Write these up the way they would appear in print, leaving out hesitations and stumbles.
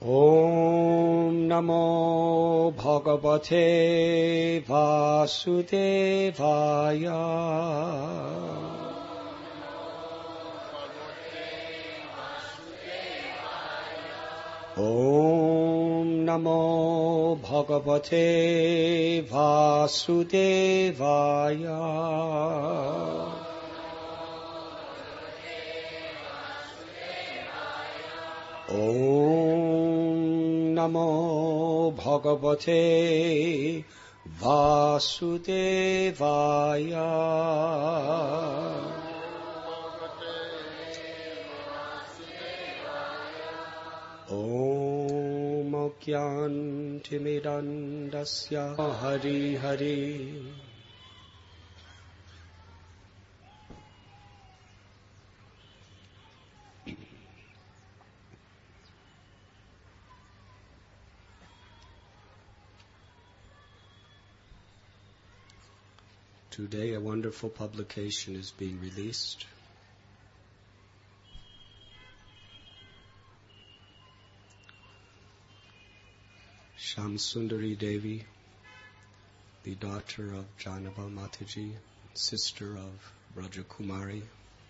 ॐ नमो भगवते वासुदेवाय। ॐ नमो भगवते वासुदेवाय। ॐ नमो भगवते वासुदेवाय। ॐ ज्ञानतिमिरन्दस्य Hari Hari. Today a wonderful publication is being released. Shamsundari Devi, the daughter of Janava Mataji, sister of Brajakumari,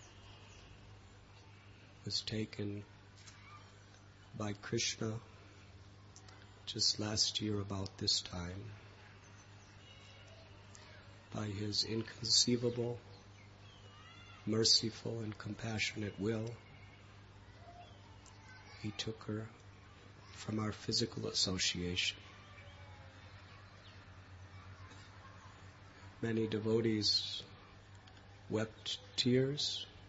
was taken by Krishna just last year about this time. By his inconceivable, merciful, and compassionate will, he took her from our physical association. Many devotees wept tears,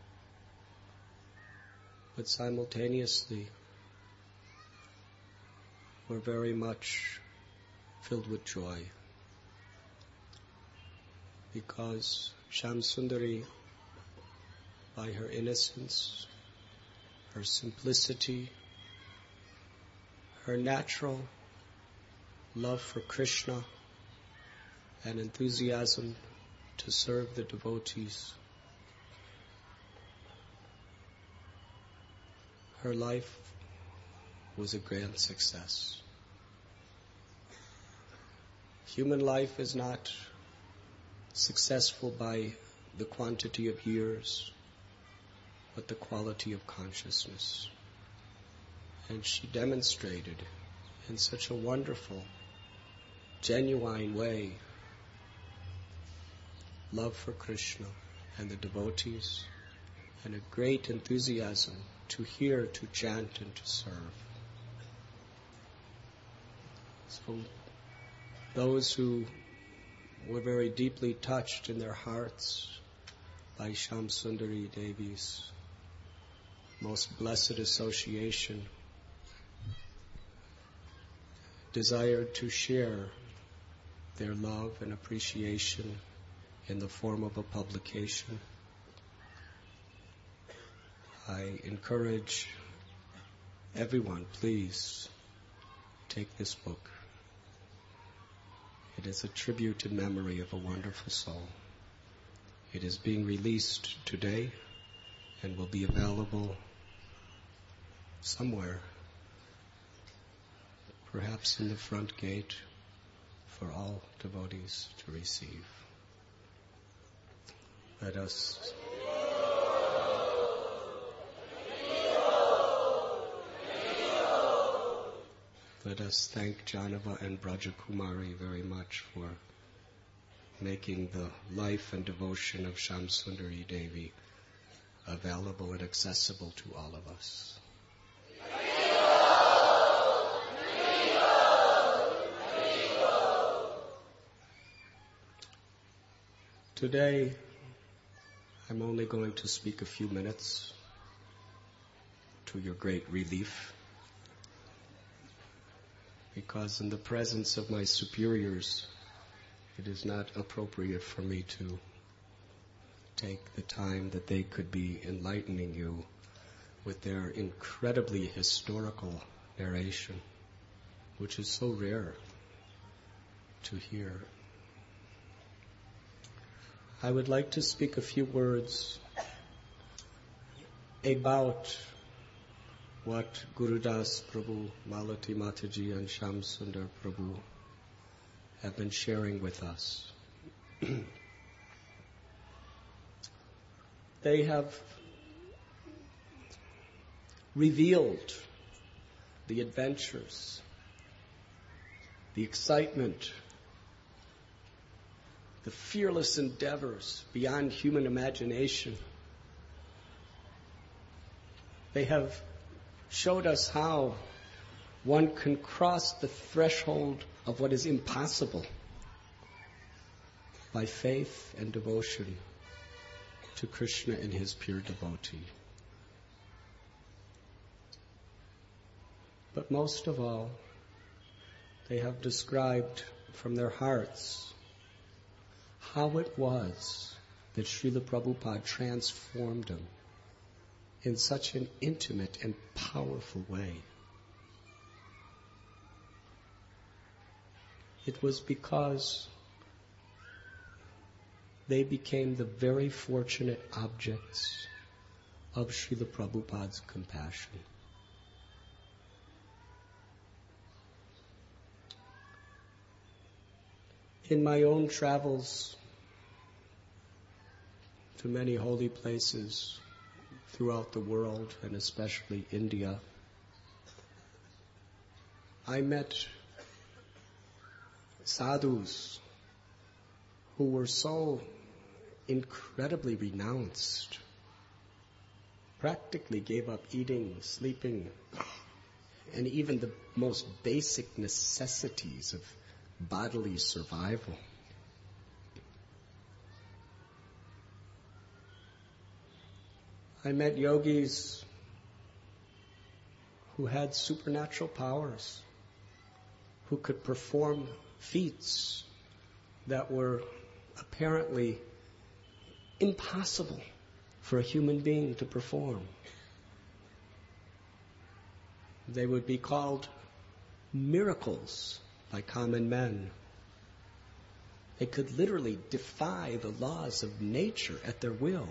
but simultaneously were very much filled with joy, because Shamsundari, by her innocence, her simplicity, her natural love for Krishna and enthusiasm to serve the devotees, her life was a grand success. Human life is not successful by the quantity of years, but the quality of consciousness. And she demonstrated in such a wonderful, genuine way love for Krishna and the devotees, and a great enthusiasm to hear, to chant, and to serve. So those who were very deeply touched in their hearts by Shamsundari Devi's most blessed association desired to share their love and appreciation in the form of a publication. I encourage everyone, please take this book. It is a tribute in memory of a wonderful soul. It is being released today and will be available somewhere, perhaps in the front gate, for all devotees to receive. Let us thank Janava and Brajakumari very much for making the life and devotion of Shamsundari Devi available and accessible to all of us. Today, I'm only going to speak a few minutes to your great relief, because in the presence of my superiors, it is not appropriate for me to take the time that they could be enlightening you with their incredibly historical narration, which is so rare to hear. I would like to speak a few words about what Gurudas Prabhu, Malati Mataji, and Sham Sundar Prabhu have been sharing with us. They have revealed the adventures, the excitement, the fearless endeavors beyond human imagination. They have showed us how one can cross the threshold of what is impossible by faith and devotion to Krishna and his pure devotee. But most of all, they have described from their hearts how it was that Srila Prabhupada transformed them in such an intimate and powerful way. It was because they became the very fortunate objects of Srila Prabhupada's compassion. In my own travels to many holy places throughout the world, and especially India, I met sadhus who were so incredibly renounced, practically gave up eating, sleeping, and even the most basic necessities of bodily survival. I met yogis who had supernatural powers, who could perform feats that were apparently impossible for a human being to perform. They would be called miracles by common men. They could literally defy the laws of nature at their will.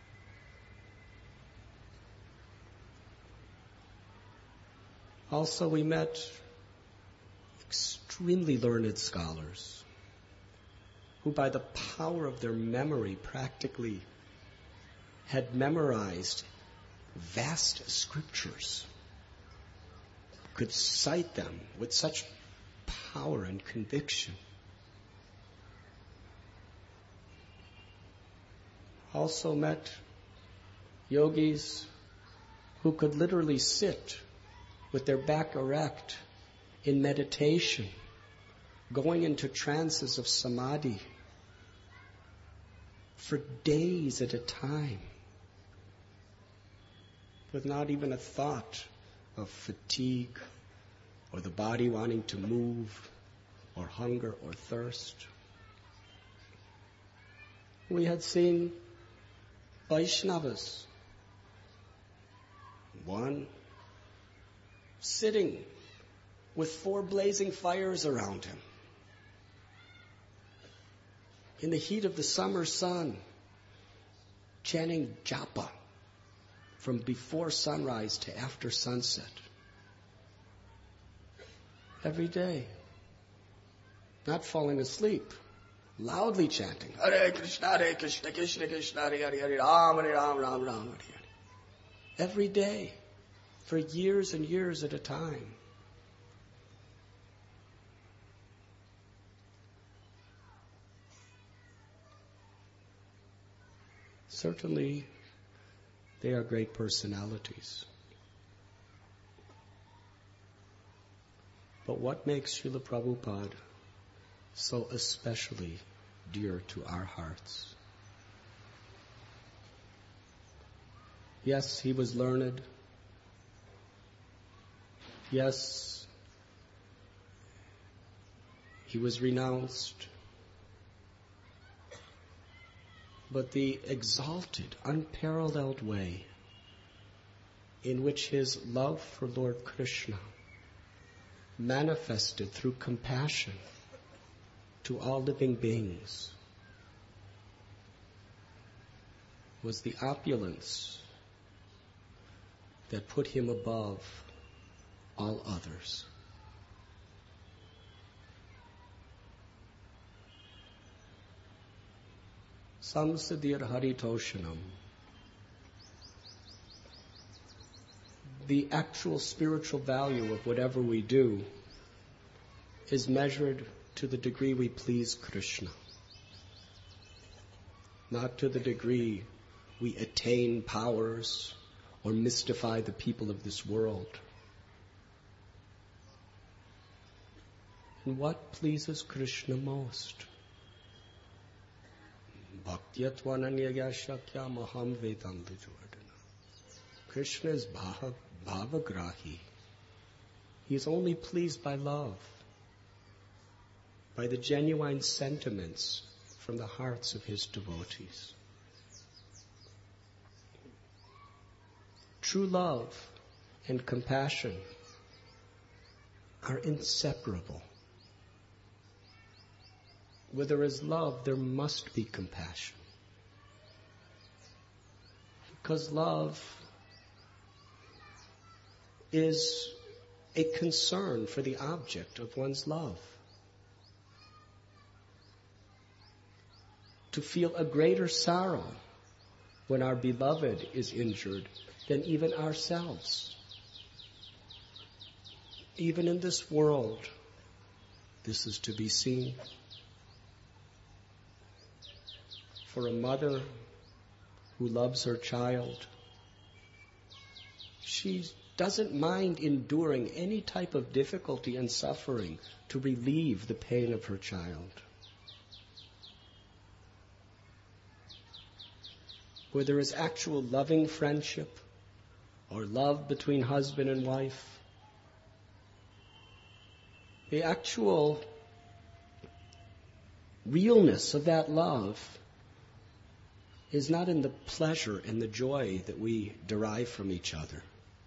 Also, we met extremely learned scholars who, by the power of their memory, practically had memorized vast scriptures, could cite them with such power and conviction. Also met yogis who could literally sit with their back erect in meditation, going into trances of samadhi for days at a time, with not even a thought of fatigue or the body wanting to move or hunger or thirst. We had seen Vaishnavas, one sitting with 4 blazing fires around him in the heat of the summer sun, chanting japa from before sunrise to after sunset. Every day. Not falling asleep. Loudly chanting, Hare Krishna, Krishna Krishna, Hare Hare, Ram, Hare Ram, Ram, Ram, Hare Hare. Every day. For years and years at a time. Certainly, they are great personalities. But what makes Srila Prabhupada so especially dear to our hearts? Yes, he was learned. Yes, he was renounced. But the exalted, unparalleled way in which his love for Lord Krishna manifested through compassion to all living beings was the opulence that put him above all others. Samsadir Haritoshanam. The actual spiritual value of whatever we do is measured to the degree we please Krishna, not to the degree we attain powers or mystify the people of this world. And what pleases Krishna most? Bhaktiyatvananyagashakya maham vedantujvardana. Krishna is bhavagrahi. He is only pleased by love, by the genuine sentiments from the hearts of his devotees. True love and compassion are inseparable. Where there is love, there must be compassion. Because love is a concern for the object of one's love. To feel a greater sorrow when our beloved is injured than even ourselves. Even in this world, this is to be seen. For a mother who loves her child, she doesn't mind enduring any type of difficulty and suffering to relieve the pain of her child. Where there is actual loving friendship or love between husband and wife, the actual realness of that love is not in the pleasure and the joy that we derive from each other.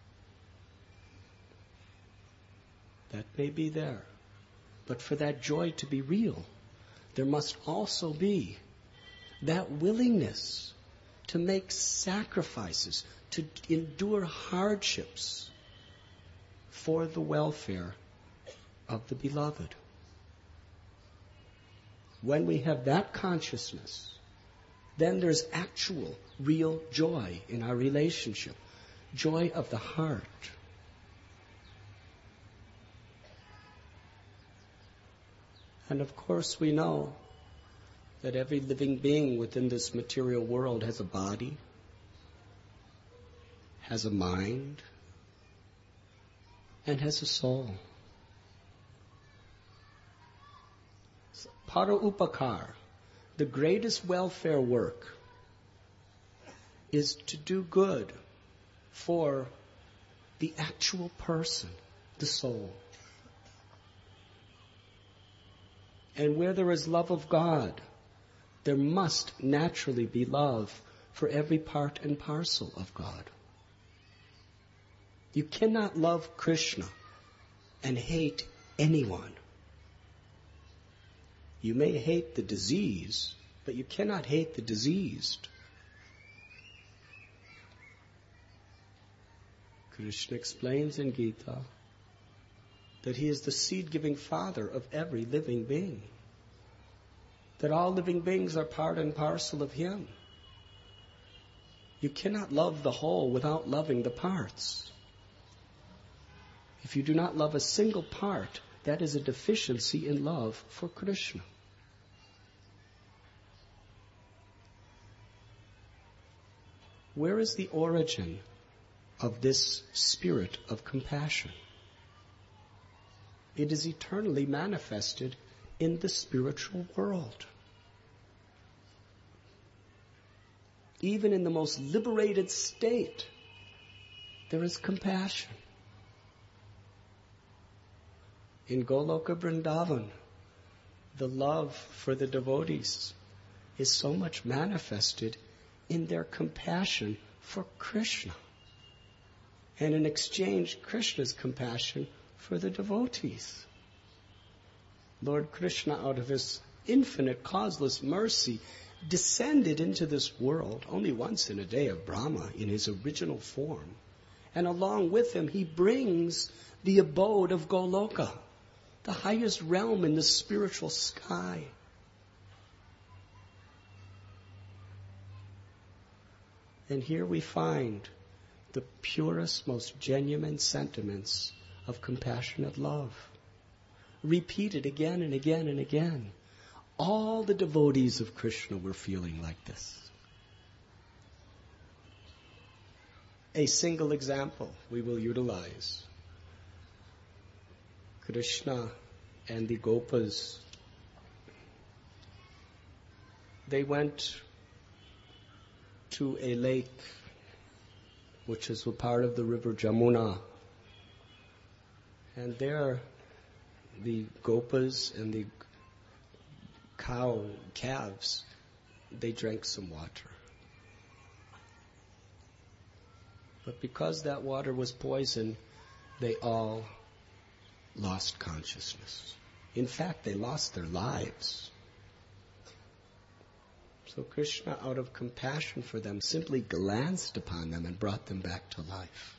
That may be there. But for that joy to be real, there must also be that willingness to make sacrifices, to endure hardships for the welfare of the beloved. When we have that consciousness, then there's actual, real joy in our relationship. Joy of the heart. And of course we know that every living being within this material world has a body, has a mind, and has a soul. Para upakar, the greatest welfare work, is to do good for the actual person, the soul. And where there is love of God, there must naturally be love for every part and parcel of God. You cannot love Krishna and hate anyone. You may hate the disease, but you cannot hate the diseased. Krishna explains in Gita that he is the seed-giving father of every living being. That all living beings are part and parcel of him. You cannot love the whole without loving the parts. If you do not love a single part, that is a deficiency in love for Krishna. Where is the origin of this spirit of compassion? It is eternally manifested in the spiritual world. Even in the most liberated state, there is compassion. In Goloka Vrindavan, the love for the devotees is so much manifested in their compassion for Krishna. And in exchange, Krishna's compassion for the devotees. Lord Krishna, out of his infinite causeless mercy, descended into this world only once in a day of Brahma in his original form, And along with him, he brings the abode of Goloka, the highest realm in the spiritual sky. And here we find the purest, most genuine sentiments of compassionate love, repeated again and again and again. All the devotees of Krishna were feeling like this. A single example we will utilize. Krishna and the Gopas, they went to a lake which is a part of the river Jamuna. And there the Gopas and the calves, they drank some water. But because that water was poison, they all lost consciousness. In fact, they lost their lives. So Krishna, out of compassion for them, simply glanced upon them and brought them back to life.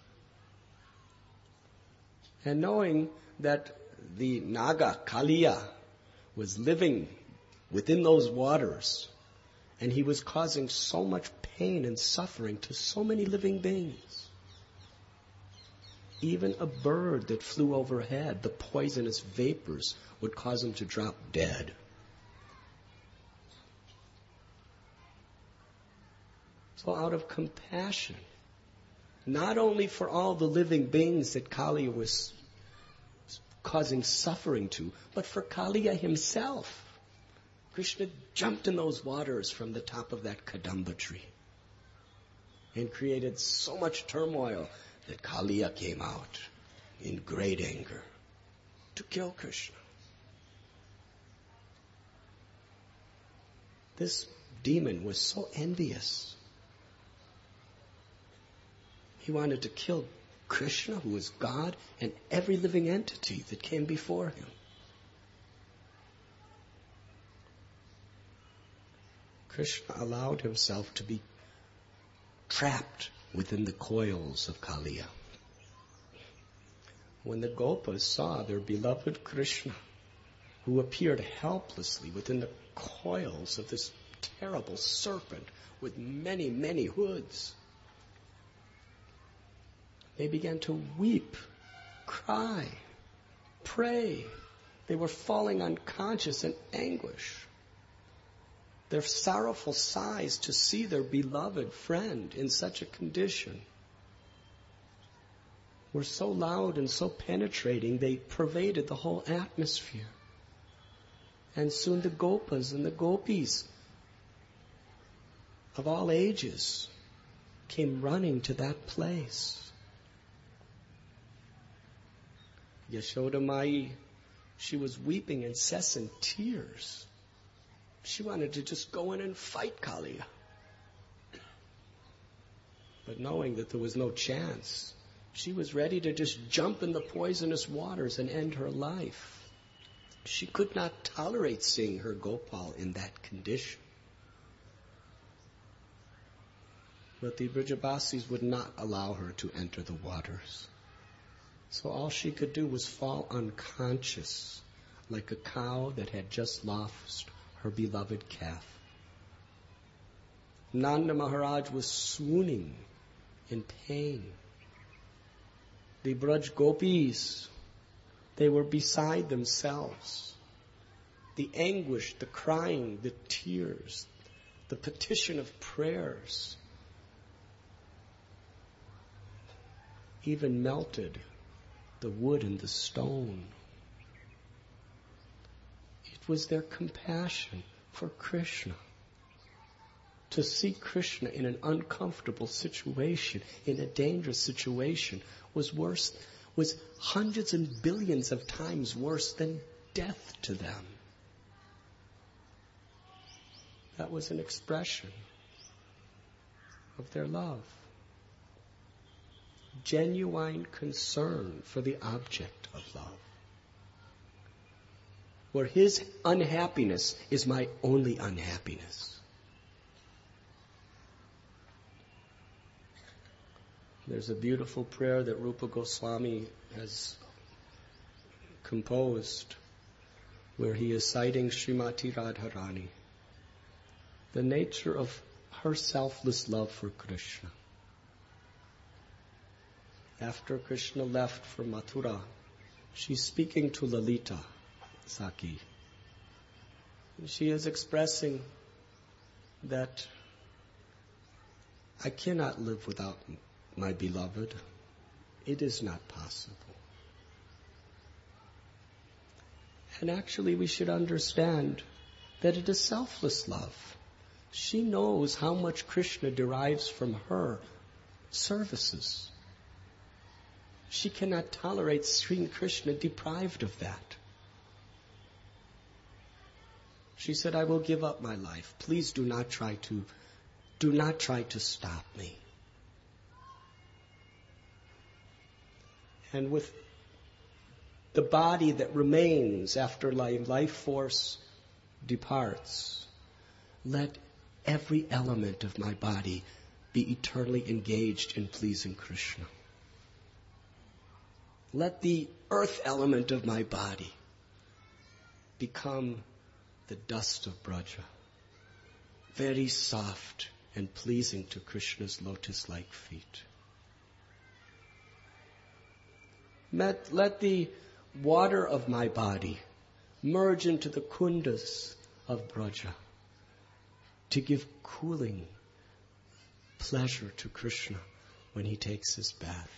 And knowing that the Naga, Kaliya, was living within those waters, and he was causing so much pain and suffering to so many living beings. Even a bird that flew overhead, the poisonous vapors would cause him to drop dead. So out of compassion, not only for all the living beings that Kaliya was causing suffering to, but for Kaliya himself, Krishna jumped in those waters from the top of that Kadamba tree and created so much turmoil that Kaliya came out in great anger to kill Krishna. This demon was so envious. He wanted to kill Krishna, who is God, and every living entity that came before him. Krishna allowed himself to be trapped within the coils of Kaliya. When the Gopas saw their beloved Krishna, who appeared helplessly within the coils of this terrible serpent with many, many hoods, they began to weep, cry, pray. They were falling unconscious in anguish. Their sorrowful sighs to see their beloved friend in such a condition were so loud and so penetrating, they pervaded the whole atmosphere. And soon the Gopas and the Gopis of all ages came running to that place. Yashoda Mai, she was weeping incessant tears. She wanted to just go in and fight Kaliya. But knowing that there was no chance, she was ready to just jump in the poisonous waters and end her life. She could not tolerate seeing her Gopal in that condition. But the Vrijabasis would not allow her to enter the waters. So all she could do was fall unconscious, like a cow that had just lost her beloved calf. Nanda Maharaj was swooning in pain. The Braj Gopis, they were beside themselves. The anguish, the crying, the tears, the petition of prayers even melted the wood and the stone. It was their compassion for Krishna. To see Krishna in an uncomfortable situation, in a dangerous situation, was hundreds and billions of times worse than death to them. That was an expression of their love. Genuine concern for the object of love. Where his unhappiness is my only unhappiness. There's a beautiful prayer that Rupa Goswami has composed where he is citing Srimati Radharani, the nature of her selfless love for Krishna. After Krishna left for Mathura, she's speaking to Lalita Saki. She is expressing that I cannot live without my beloved. It is not possible. And actually we should understand that it is selfless love. She knows how much Krishna derives from her services. She cannot tolerate Sri Krishna deprived of that. She said, I will give up my life. Please do not try to stop me. And with the body that remains after life force departs, let every element of my body be eternally engaged in pleasing Krishna. Let the earth element of my body become the dust of Braja, very soft and pleasing to Krishna's lotus-like feet. Let the water of my body merge into the kundas of Braja to give cooling pleasure to Krishna when he takes his bath.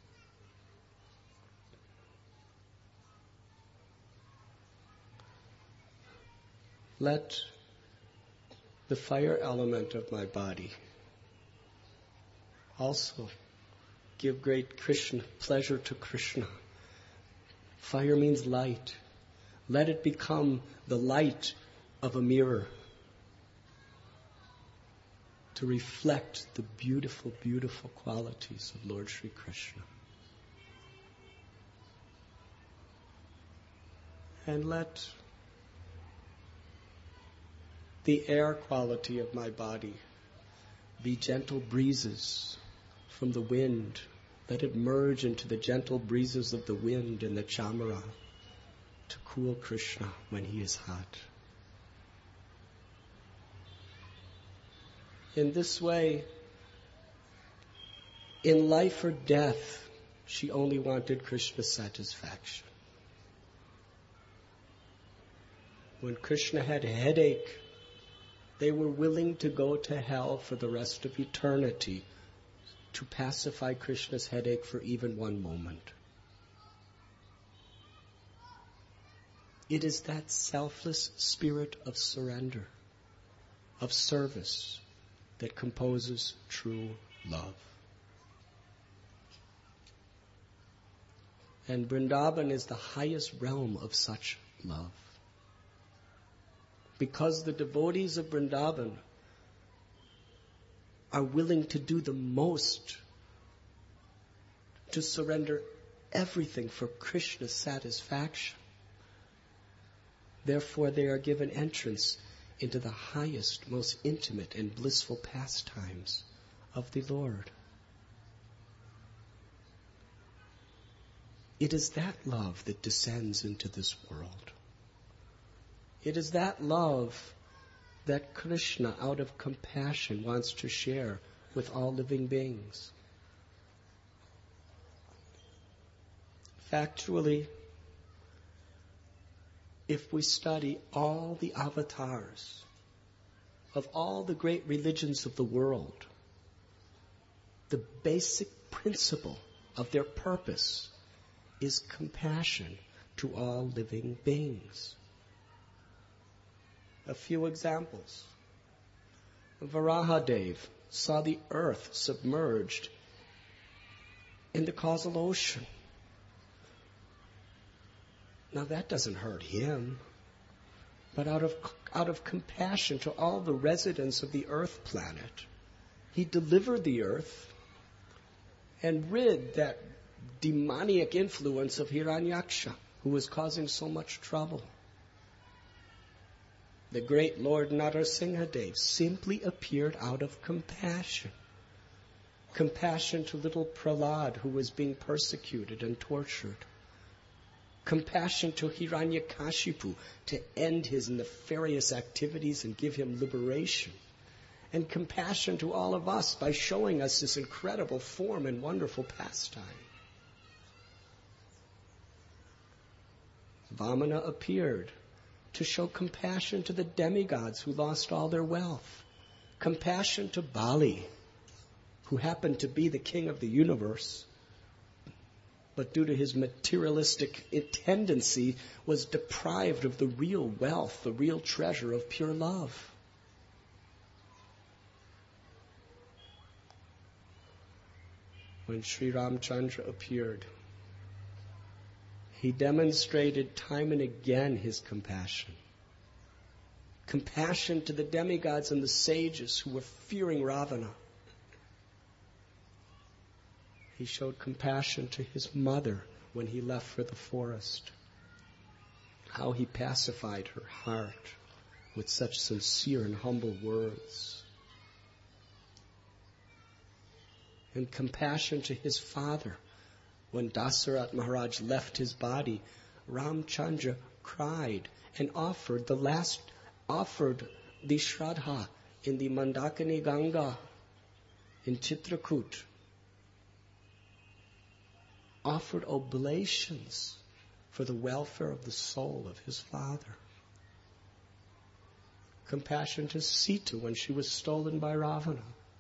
Let the fire element of my body also give great Krishna pleasure to Krishna. Fire means light. Let it become the light of a mirror to reflect the beautiful, beautiful qualities of Lord Sri Krishna. And let the air quality of my body be gentle breezes from the wind. Let it merge into the gentle breezes of the wind in the chamara to cool Krishna when he is hot. In this way, in life or death, she only wanted Krishna's satisfaction. When Krishna had a headache, they were willing to go to hell for the rest of eternity to pacify Krishna's headache for even one moment. It is that selfless spirit of surrender, of service, that composes true love. And Vrindavan is the highest realm of such love. Because the devotees of Vrindavan are willing to do the most to surrender everything for Krishna's satisfaction. Therefore, they are given entrance into the highest, most intimate and blissful pastimes of the Lord. It is that love that descends into this world. It is that love that Krishna, out of compassion, wants to share with all living beings. Factually, if we study all the avatars of all the great religions of the world, the basic principle of their purpose is compassion to all living beings. A few examples. Varahadev saw the earth submerged in the causal ocean. Now that doesn't hurt him, but out of compassion to all the residents of the earth planet, he delivered the earth and rid that demoniac influence of Hiranyaksha, who was causing so much trouble. The great Lord Narasimhadev simply appeared out of compassion. Compassion to little Prahlad, who was being persecuted and tortured. Compassion to Hiranyakashipu, to end his nefarious activities and give him liberation. And compassion to all of us by showing us this incredible form and wonderful pastime. Vamana appeared to show compassion to the demigods who lost all their wealth. Compassion to Bali, who happened to be the king of the universe, but due to his materialistic tendency was deprived of the real wealth, the real treasure of pure love. When Sri Ramchandra appeared, he demonstrated time and again his compassion. Compassion to the demigods and the sages who were fearing Ravana. He showed compassion to his mother when he left for the forest. How he pacified her heart with such sincere and humble words. And compassion to his father. When Dasarat Maharaj left his body, Ramchandra cried and offered the Shraddha in the Mandakini Ganga in Chitrakoot. Offered oblations for the welfare of the soul of his father. Compassion to Sita when she was stolen by Ravana.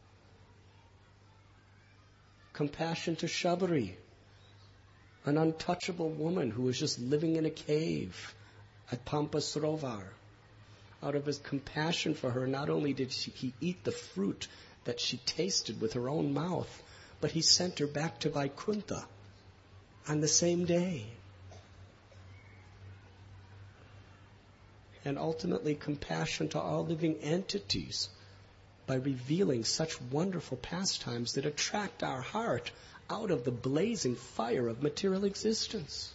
Compassion to Shabari, an untouchable woman who was just living in a cave at Pampa Sarovar. Out of his compassion for her, not only did he eat the fruit that she tasted with her own mouth, but he sent her back to Vaikuntha on the same day. And ultimately compassion to all living entities by revealing such wonderful pastimes that attract our heart out of the blazing fire of material existence.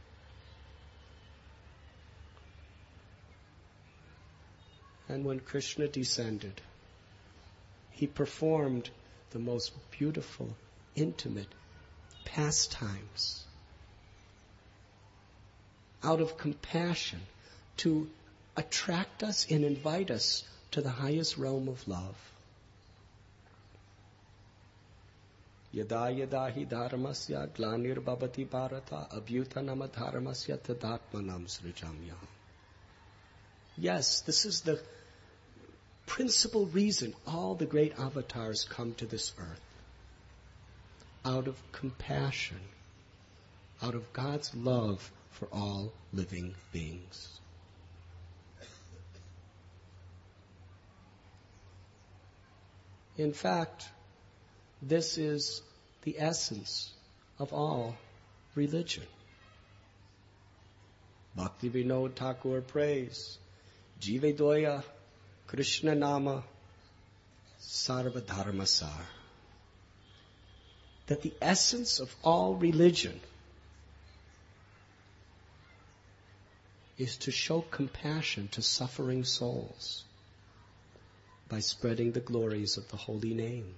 And when Krishna descended, he performed the most beautiful, intimate pastimes out of compassion to attract us and invite us to the highest realm of love. Yada yada hi dharmasya glanir babati bharata abhyutanama dharmasya tadatmanam srijamya. Yes, this is the principal reason all the great avatars come to this earth. Out of compassion, out of God's love for all living beings. In fact, this is the essence of all religion. Bhakti Vinod Thakur prays, Jive Doya Krishna Nama Sarva Dharma Sar. That the essence of all religion is to show compassion to suffering souls by spreading the glories of the holy name.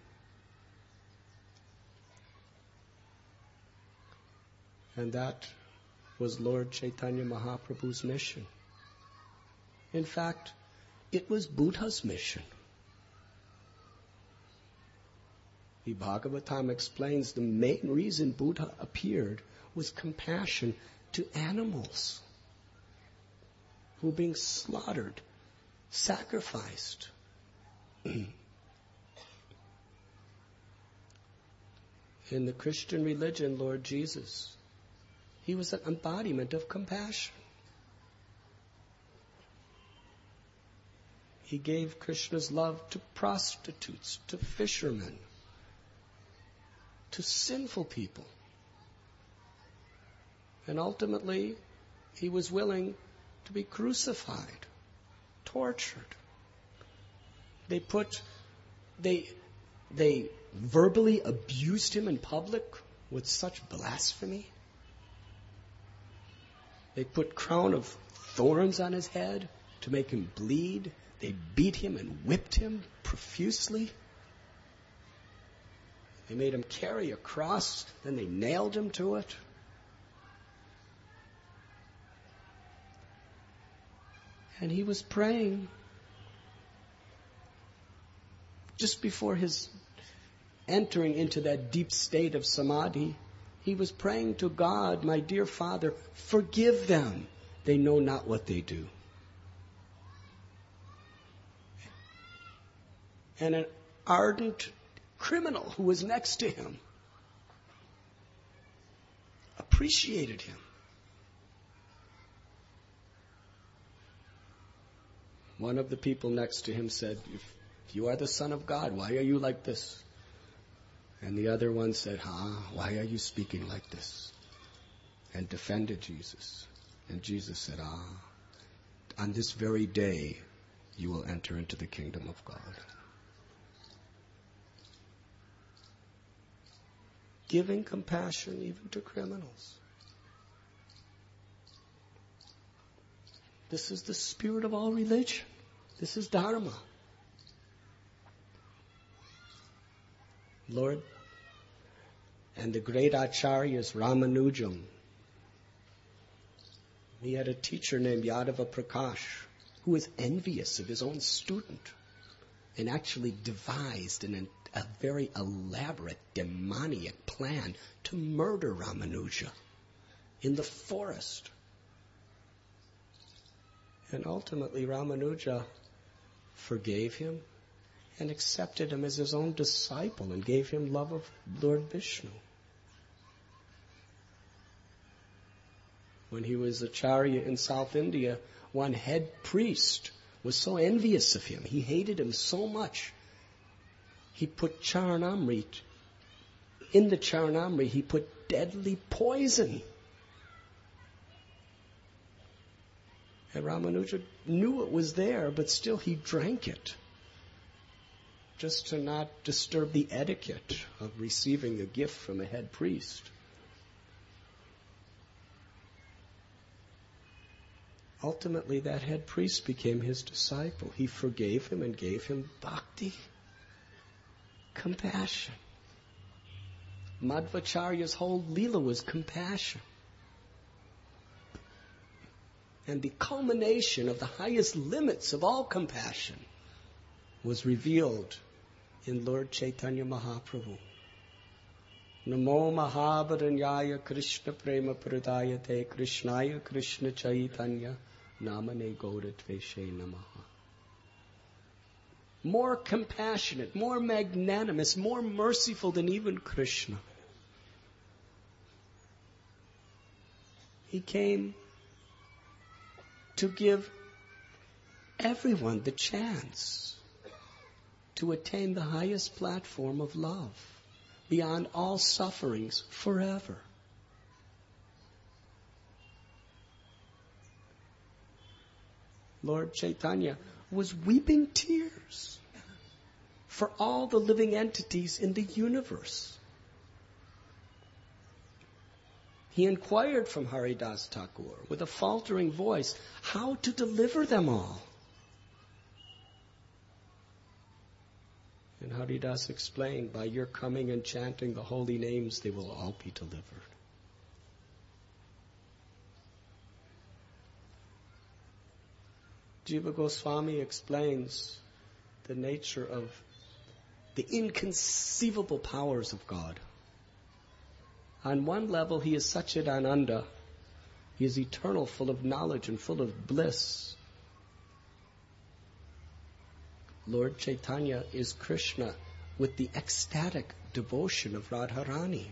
And that was Lord Chaitanya Mahaprabhu's mission. In fact, it was Buddha's mission. The Bhagavatam explains the main reason Buddha appeared was compassion to animals who were being slaughtered, sacrificed. In the Christian religion, Lord Jesus, he was an embodiment of compassion. He gave Krishna's love to prostitutes, to fishermen, to sinful people. And ultimately, he was willing to be crucified, tortured. They verbally abused him in public with such blasphemy. They put crown of thorns on his head to make him bleed. They beat him and whipped him profusely. They made him carry a cross, then they nailed him to it. And he was praying just before his entering into that deep state of samadhi. He was praying to God, my dear Father, forgive them. They know not what they do. And an ardent criminal who was next to him appreciated him. One of the people next to him said, if you are the Son of God, why are you like this? And the other one said, why are you speaking like this? And defended Jesus. And Jesus said, on this very day, you will enter into the kingdom of God. Giving compassion even to criminals. This is the spirit of all religion. This is Dharma. Lord, and the great Acharyas, Ramanujam, he had a teacher named Yadava Prakash who was envious of his own student and actually devised a very elaborate demoniac plan to murder Ramanuja in the forest. And ultimately Ramanuja forgave him and accepted him as his own disciple and gave him love of Lord Vishnu. When he was Acharya in South India, one head priest was so envious of him. He hated him so much. He put Charanamrit. In the Charanamrit, he put deadly poison. And Ramanuja knew it was there, but still he drank it, just to not disturb the etiquette of receiving a gift from a head priest. Ultimately, that head priest became his disciple. He forgave him and gave him bhakti, compassion. Madhvacharya's whole leela was compassion. And the culmination of the highest limits of all compassion was revealed in Lord Chaitanya Mahaprabhu. Namo Mahabharanyaya Krishna Prema Pradayate Krishnaya Krishna Chaitanya Namane Gaudatveshe Namaha. More compassionate, more magnanimous, more merciful than even Krishna. He came to give everyone the chance to attain the highest platform of love, beyond all sufferings forever. Lord Chaitanya was weeping tears for all the living entities in the universe. He inquired from Haridas Thakur with a faltering voice how to deliver them all. And Haridas explained, by your coming and chanting the holy names, they will all be delivered. Jiva Goswami explains the nature of the inconceivable powers of God. On one level, he is Satchidananda. He is eternal, full of knowledge and full of bliss. Lord Chaitanya is Krishna with the ecstatic devotion of Radharani.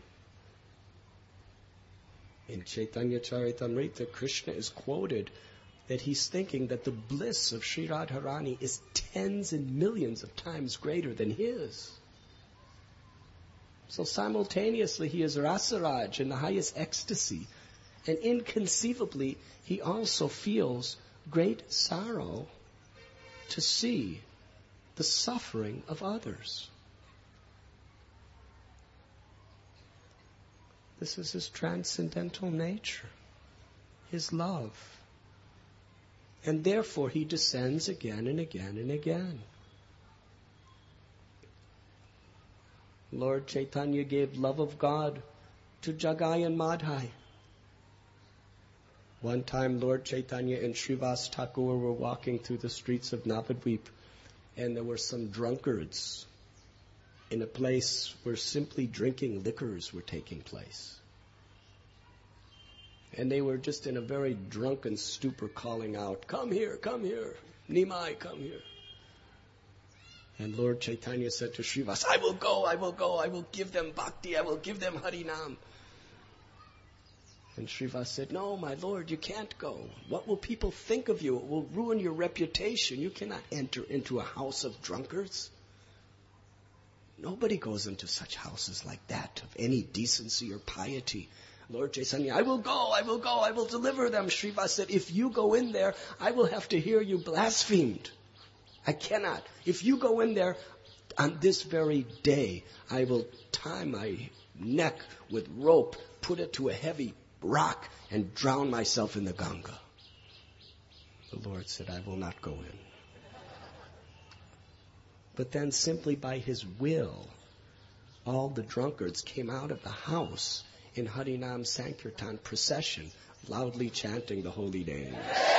In Chaitanya Charitamrita, Krishna is quoted that he's thinking that the bliss of Sri Radharani is tens and millions of times greater than his. So simultaneously he is Rasaraj in the highest ecstasy, and inconceivably he also feels great sorrow to see the suffering of others. This is his transcendental nature, his love. And therefore he descends again and again and again. Lord Chaitanya gave love of God to Jagai and Madhai. One time Lord Chaitanya and Srivas Thakur were walking through the streets of Navadvip, and there were some drunkards in a place where simply drinking liquors were taking place. And they were just in a very drunken stupor calling out, "Come here, Nimai, come here." And Lord Chaitanya said to Srivas, I will go, I will give them bhakti, I will give them Harinam. And Srivas said, "No, my Lord, you can't go. What will people think of you? It will ruin your reputation. You cannot enter into a house of drunkards." Nobody goes into such houses like that of any decency or piety. Lord Chaitanya, I will go, I will deliver them. Srivas said, "If you go in there, I will have to hear you blasphemed. I cannot. If you go in there on this very day, I will tie my neck with rope, put it to a heavy rock, and drown myself in the Ganga." The Lord said, "I will not go in." But then simply by His will, all the drunkards came out of the house in Harinam Sankirtan procession, loudly chanting the holy names.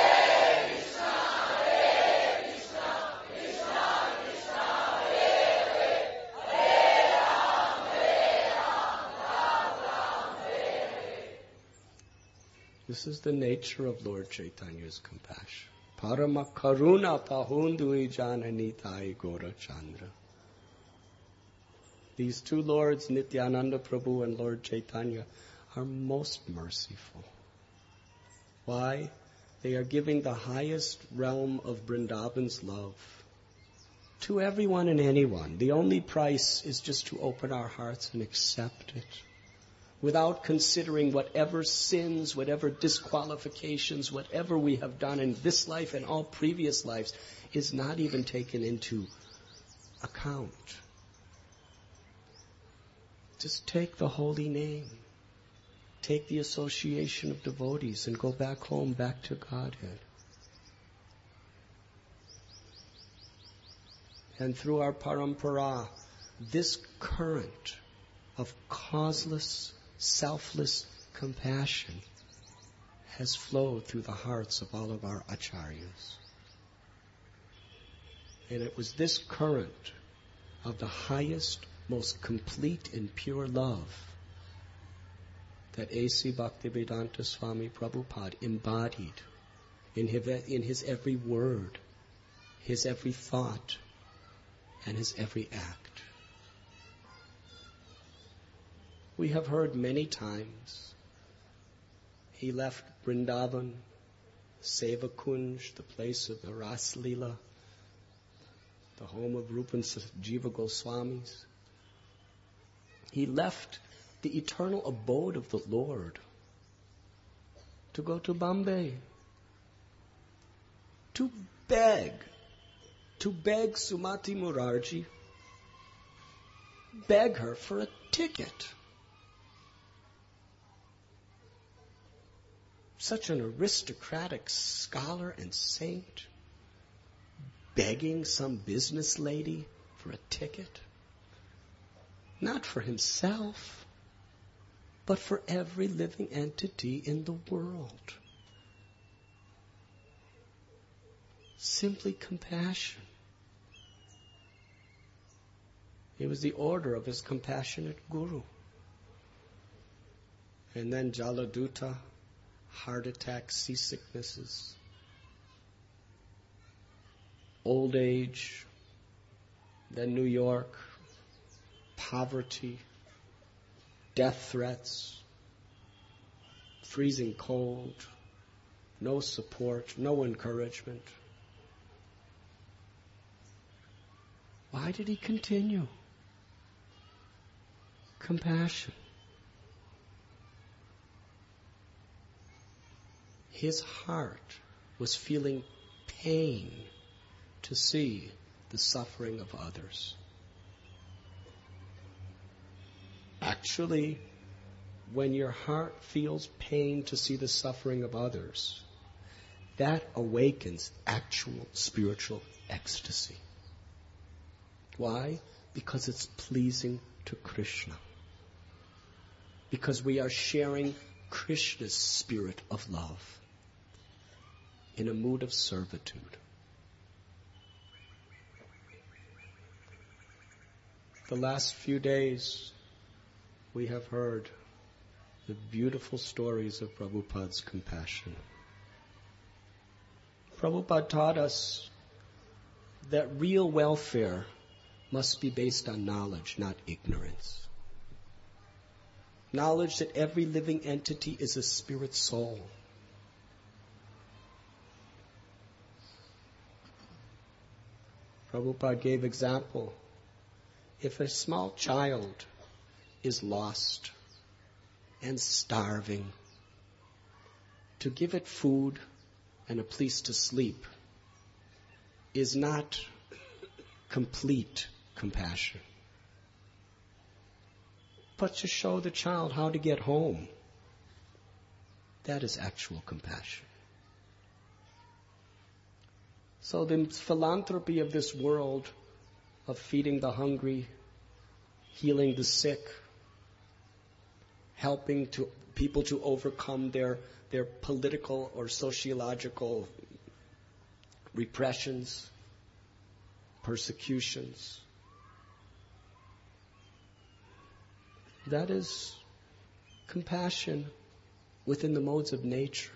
This is the nature of Lord Chaitanya's compassion. Parama karuna pahundui jananitai Gora Chandra. These two lords, Nityananda Prabhu and Lord Chaitanya, are most merciful. Why? They are giving the highest realm of Vrindavan's love to everyone and anyone. The only price is just to open our hearts and accept it, without considering whatever sins, whatever disqualifications, whatever we have done in this life and all previous lives is not even taken into account. Just take the holy name. Take the association of devotees and go back home, back to Godhead. And through our parampara, this current of causeless, selfless compassion has flowed through the hearts of all of our acharyas. And it was this current of the highest, most complete and pure love that A.C. Bhaktivedanta Swami Prabhupada embodied in his every word, his every thought, and his every act. We have heard many times he left Vrindavan, Seva Kunj, the place of the Ras Leela, the home of Rupa and Jiva Goswamis. He left the eternal abode of the Lord to go to Bombay, to beg Sumati Murarji, beg her for a ticket. Such an aristocratic scholar and saint, begging some business lady for a ticket. Not for himself, but for every living entity in the world. Simply compassion. It was the order of his compassionate Guru. And then Jaladuta, heart attacks, seasicknesses, old age, then New York, poverty, death threats, freezing cold, no support, no encouragement. Why did he continue? Compassion. His heart was feeling pain to see the suffering of others. Actually, when your heart feels pain to see the suffering of others, that awakens actual spiritual ecstasy. Why? Because it's pleasing to Krishna. Because we are sharing Krishna's spirit of love in a mood of servitude. The last few days, we have heard the beautiful stories of Prabhupada's compassion. Prabhupada taught us that real welfare must be based on knowledge, not ignorance. Knowledge that every living entity is a spirit soul. Prabhupada gave example. If a small child is lost and starving, to give it food and a place to sleep is not complete compassion. But to show the child how to get home, that is actual compassion. So the philanthropy of this world, of feeding the hungry, healing the sick, helping people to overcome their political or sociological repressions, persecutions. That is compassion within the modes of nature.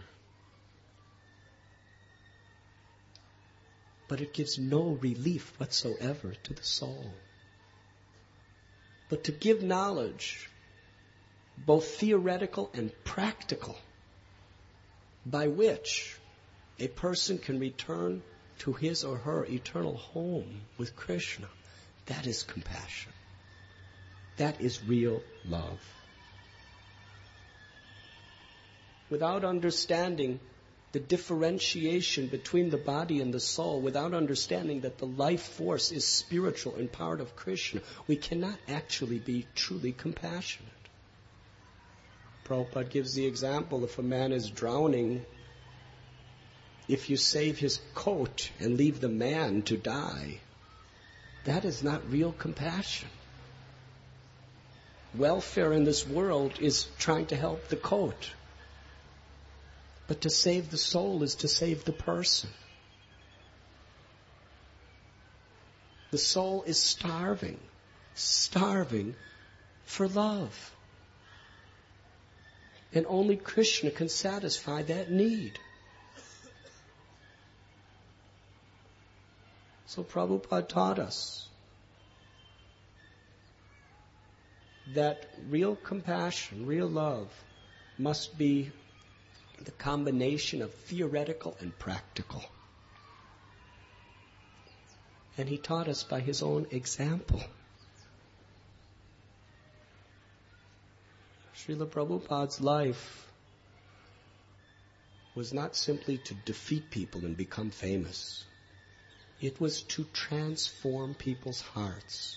But it gives no relief whatsoever to the soul. But to give knowledge, both theoretical and practical, by which a person can return to his or her eternal home with Krishna, that is compassion. That is real love. Without understanding the differentiation between the body and the soul, without understanding that the life force is spiritual and part of Krishna, we cannot actually be truly compassionate. Prabhupada gives the example, if a man is drowning, if you save his coat and leave the man to die, that is not real compassion. Welfare in this world is trying to help the coat. But to save the soul is to save the person. The soul is starving for love. And only Krishna can satisfy that need. So Prabhupada taught us that real compassion, real love, must be the combination of theoretical and practical. And he taught us by his own example. Srila Prabhupada's life was not simply to defeat people and become famous. It was to transform people's hearts.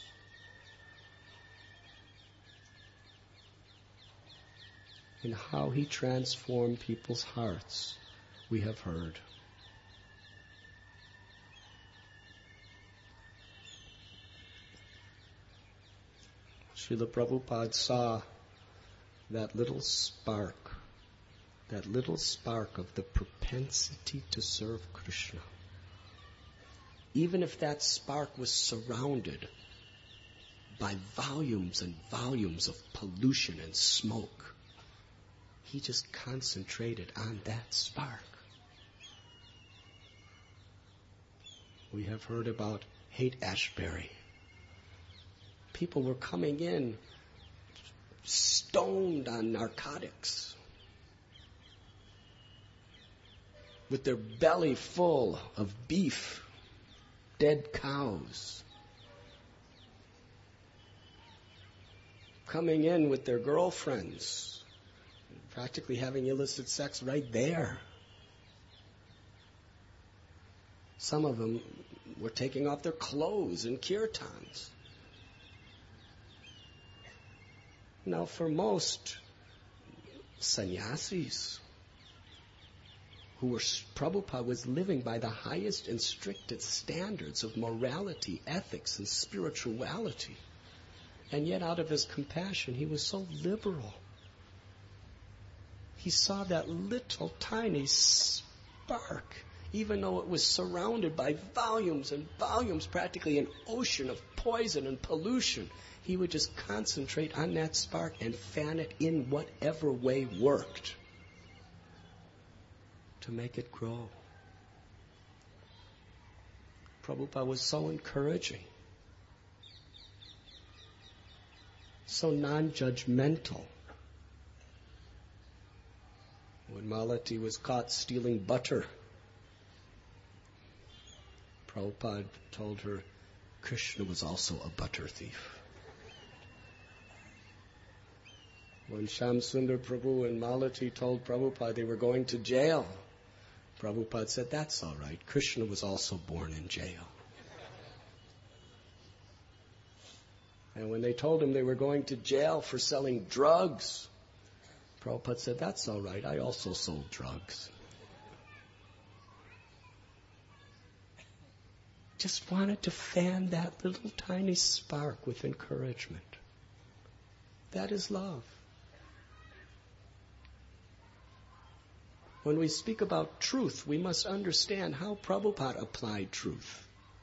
And how he transformed people's hearts, we have heard. Srila Prabhupada saw that little spark of the propensity to serve Krishna. Even if that spark was surrounded by volumes and volumes of pollution and smoke, he just concentrated on that spark. We have heard about Haight-Ashbury. People were coming in stoned on narcotics, with their belly full of beef, dead cows, coming in with their girlfriends, practically having illicit sex right there. Some of them were taking off their clothes in kirtans. Now, for most sannyasis Prabhupada was living by the highest and strictest standards of morality, ethics, and spirituality. And yet out of his compassion, he was so liberal. He saw that little tiny spark, even though it was surrounded by volumes and volumes, practically an ocean of poison and pollution. He would just concentrate on that spark and fan it in whatever way worked to make it grow. Prabhupada was so encouraging, so non-judgmental. When Malati was caught stealing butter, Prabhupada told her Krishna was also a butter thief. When Shamsundar Prabhu and Malati told Prabhupada they were going to jail, Prabhupada said, that's all right. Krishna was also born in jail. And when they told him they were going to jail for selling drugs, Prabhupada said, that's all right. I also sold drugs. Just wanted to fan that little tiny spark with encouragement. That is love. When we speak about truth, we must understand how Prabhupada applied truth.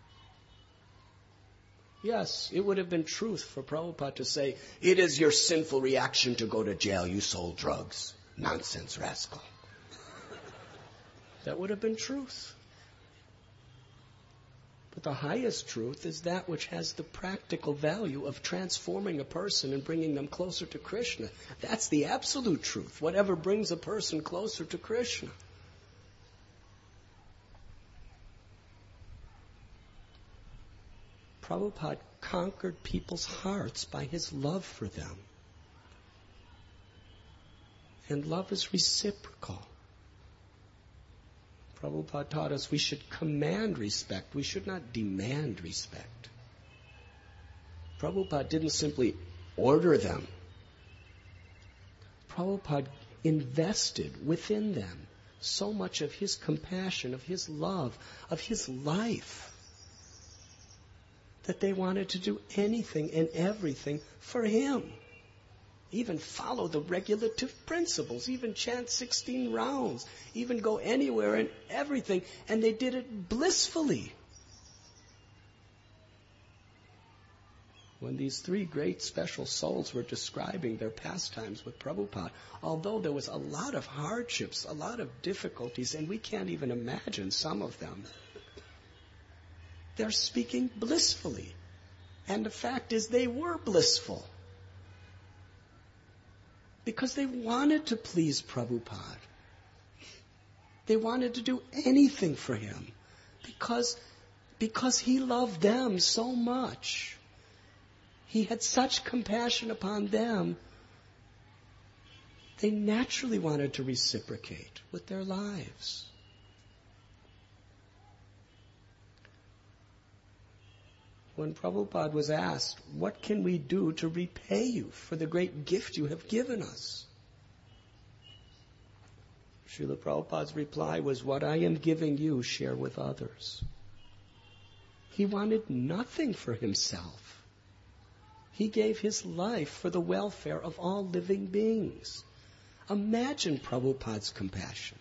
Yes, it would have been truth for Prabhupada to say, it is your sinful reaction to go to jail, you sold drugs. Nonsense, rascal. That would have been truth. But the highest truth is that which has the practical value of transforming a person and bringing them closer to Krishna. That's the absolute truth, whatever brings a person closer to Krishna. Prabhupada conquered people's hearts by his love for them. And love is reciprocal. Prabhupada taught us we should command respect. We should not demand respect. Prabhupada didn't simply order them. Prabhupada invested within them so much of his compassion, of his love, of his life, that they wanted to do anything and everything for him. Even follow the regulative principles, even chant 16 rounds, even go anywhere and everything, and they did it blissfully. When these three great special souls were describing their pastimes with Prabhupada, although there was a lot of hardships, a lot of difficulties, and we can't even imagine some of them, they're speaking blissfully. And the fact is they were blissful. Because they wanted to please Prabhupada. They wanted to do anything for him. Because he loved them so much. He had such compassion upon them. They naturally wanted to reciprocate with their lives. When Prabhupada was asked, what can we do to repay you for the great gift you have given us? Srila Prabhupada's reply was, what I am giving you, share with others. He wanted nothing for himself. He gave his life for the welfare of all living beings. Imagine Prabhupada's compassion.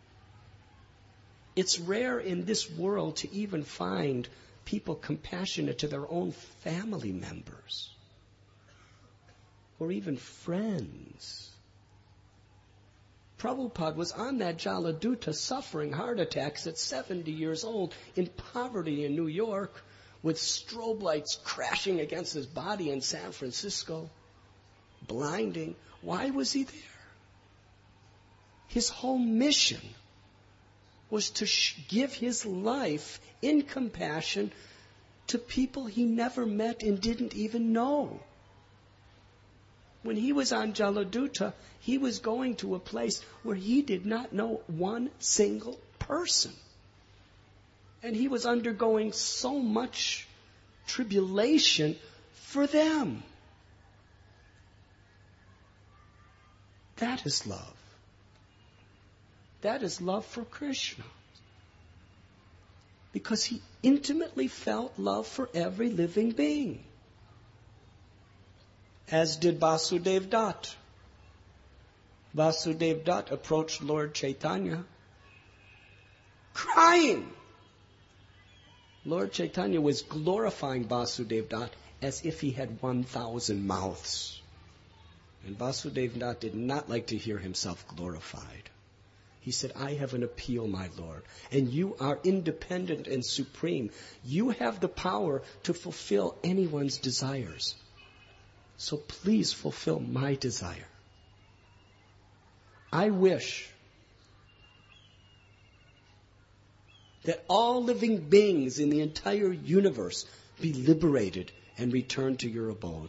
It's rare in this world to even find people compassionate to their own family members or even friends. Prabhupada was on that Jaladuta suffering heart attacks at 70 years old in poverty in New York with strobe lights crashing against his body in San Francisco, blinding. Why was he there? His whole mission was to give his life in compassion to people he never met and didn't even know. When he was on Jaladuta, he was going to a place where he did not know one single person. And he was undergoing so much tribulation for them. That is love. That is love for Krishna. Because he intimately felt love for every living being. as did Vasudev Dutt. Vasudev Dutt approached Lord Chaitanya crying. Lord Chaitanya was glorifying Vasudev Dutt as if he had 1,000 mouths. And Vasudev Dutt did not like to hear himself glorified. He said, I have an appeal, my Lord, and you are independent and supreme. You have the power to fulfill anyone's desires. So please fulfill my desire. I wish that all living beings in the entire universe be liberated and return to your abode.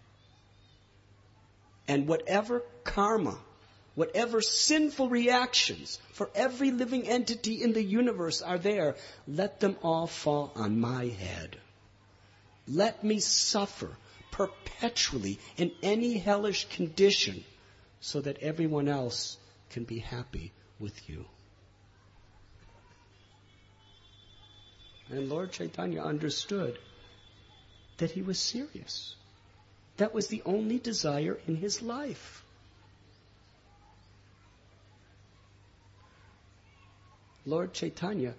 And whatever karma, whatever sinful reactions for every living entity in the universe are there, let them all fall on my head. Let me suffer perpetually in any hellish condition so that everyone else can be happy with you. And Lord Chaitanya understood that he was serious. That was the only desire in his life. Lord Chaitanya,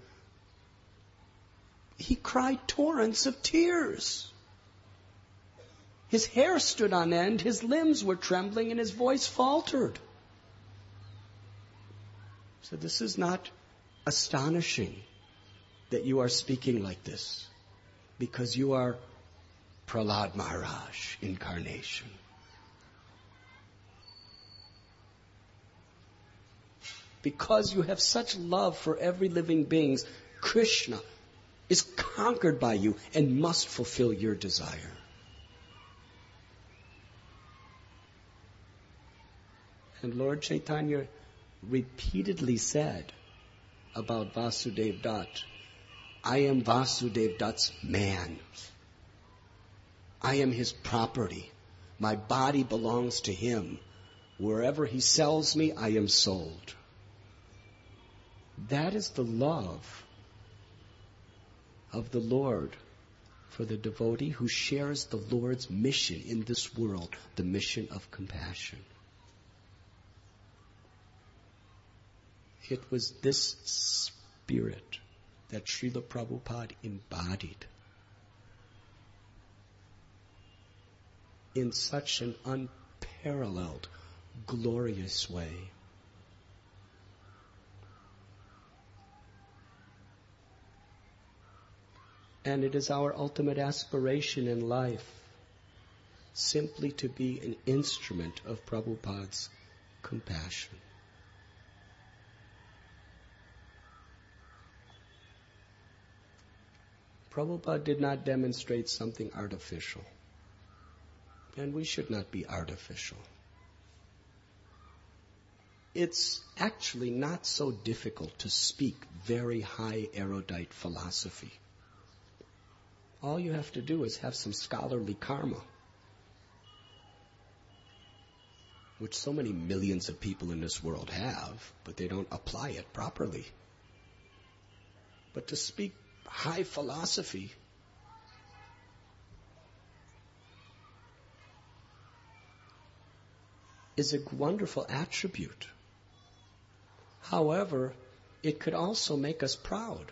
he cried torrents of tears. His hair stood on end, his limbs were trembling, and his voice faltered. So this is not astonishing that you are speaking like this, because you are Prahlad Maharaj incarnation. Because you have such love for every living being, Krishna is conquered by you and must fulfill your desire. And Lord Chaitanya repeatedly said about Vasudev Dutt, I am Vasudev Dutt's man. I am his property. My body belongs to him. Wherever he sells me, I am sold. That is the love of the Lord for the devotee who shares the Lord's mission in this world, the mission of compassion. It was this spirit that Srila Prabhupada embodied in such an unparalleled, glorious way. And it is our ultimate aspiration in life simply to be an instrument of Prabhupada's compassion. Prabhupada did not demonstrate something artificial. And we should not be artificial. It's actually not so difficult to speak very high erudite philosophy. All you have to do is have some scholarly karma, which so many millions of people in this world have, but they don't apply it properly. But to speak high philosophy is a wonderful attribute. However, it could also make us proud.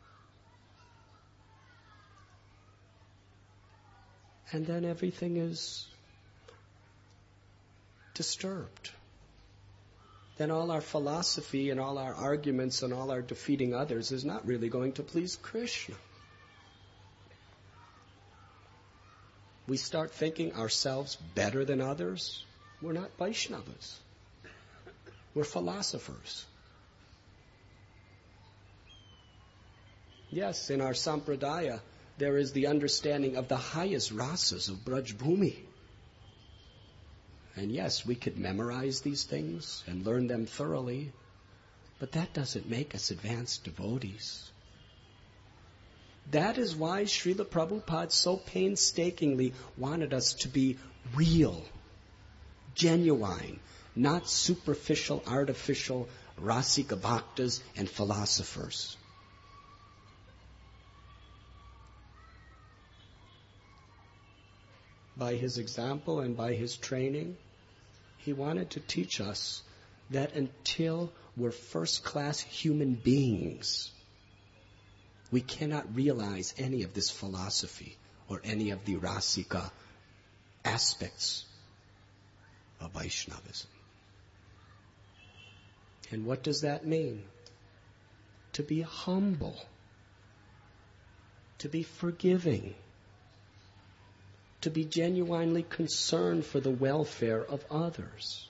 And then everything is disturbed. Then all our philosophy and all our arguments and all our defeating others is not really going to please Krishna. We start thinking ourselves better than others. We're not Vaishnavas. We're philosophers. Yes, in our sampradaya, there is the understanding of the highest rasas of Braj Bhumi. And yes, we could memorize these things and learn them thoroughly, but that doesn't make us advanced devotees. That is why Srila Prabhupada so painstakingly wanted us to be real, genuine, not superficial, artificial, rasika bhaktas and philosophers. by his example and by his training, he wanted to teach us that until we're first-class human beings, we cannot realize any of this philosophy or any of the rasika aspects of Vaishnavism. And what does that mean? To be humble, to be forgiving, to be genuinely concerned for the welfare of others,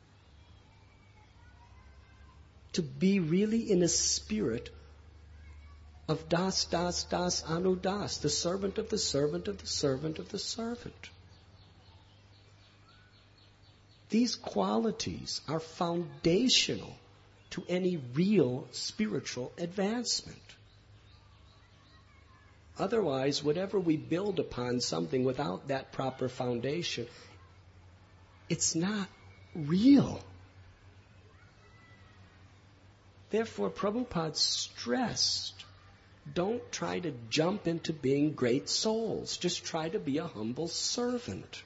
to be really in a spirit of das, das, das, anudas, the servant of the servant of the servant of the servant. These qualities are foundational to any real spiritual advancement. Otherwise, whatever we build upon something without that proper foundation, it's not real. Therefore, Prabhupada stressed, don't try to jump into being great souls. Just try to be a humble servant.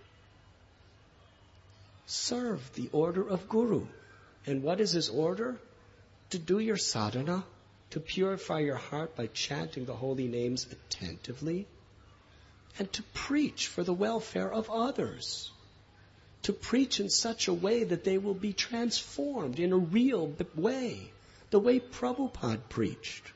Serve the order of Guru. And what is his order? To do your sadhana, to purify your heart by chanting the holy names attentively, and to preach for the welfare of others. To preach in such a way that they will be transformed in a real way, the way Prabhupada preached.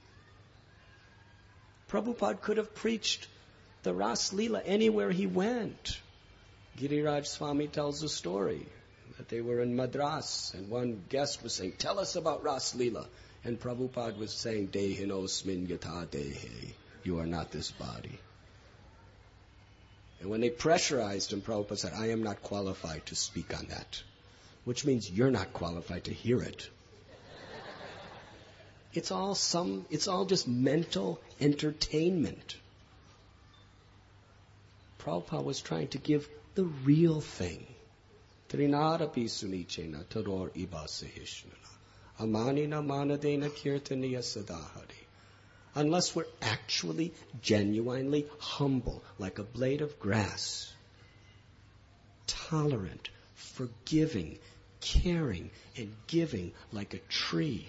Prabhupada could have preached the Ras Leela anywhere he went. Giriraj Swami tells a story that they were in Madras and one guest was saying, tell us about Ras Leela. And Prabhupada was saying, Dehinosmin yatha dehe, you are not this body. And when they pressurized him, Prabhupada said, I am not qualified to speak on that. Which means you're not qualified to hear it. It's all just mental entertainment. Prabhupada was trying to give the real thing. Trinadapi sunichena tador ibasahishnana. Amanina manadena kirtaniya sadahari. Unless we're actually, genuinely humble, like a blade of grass, tolerant, forgiving, caring, and giving like a tree.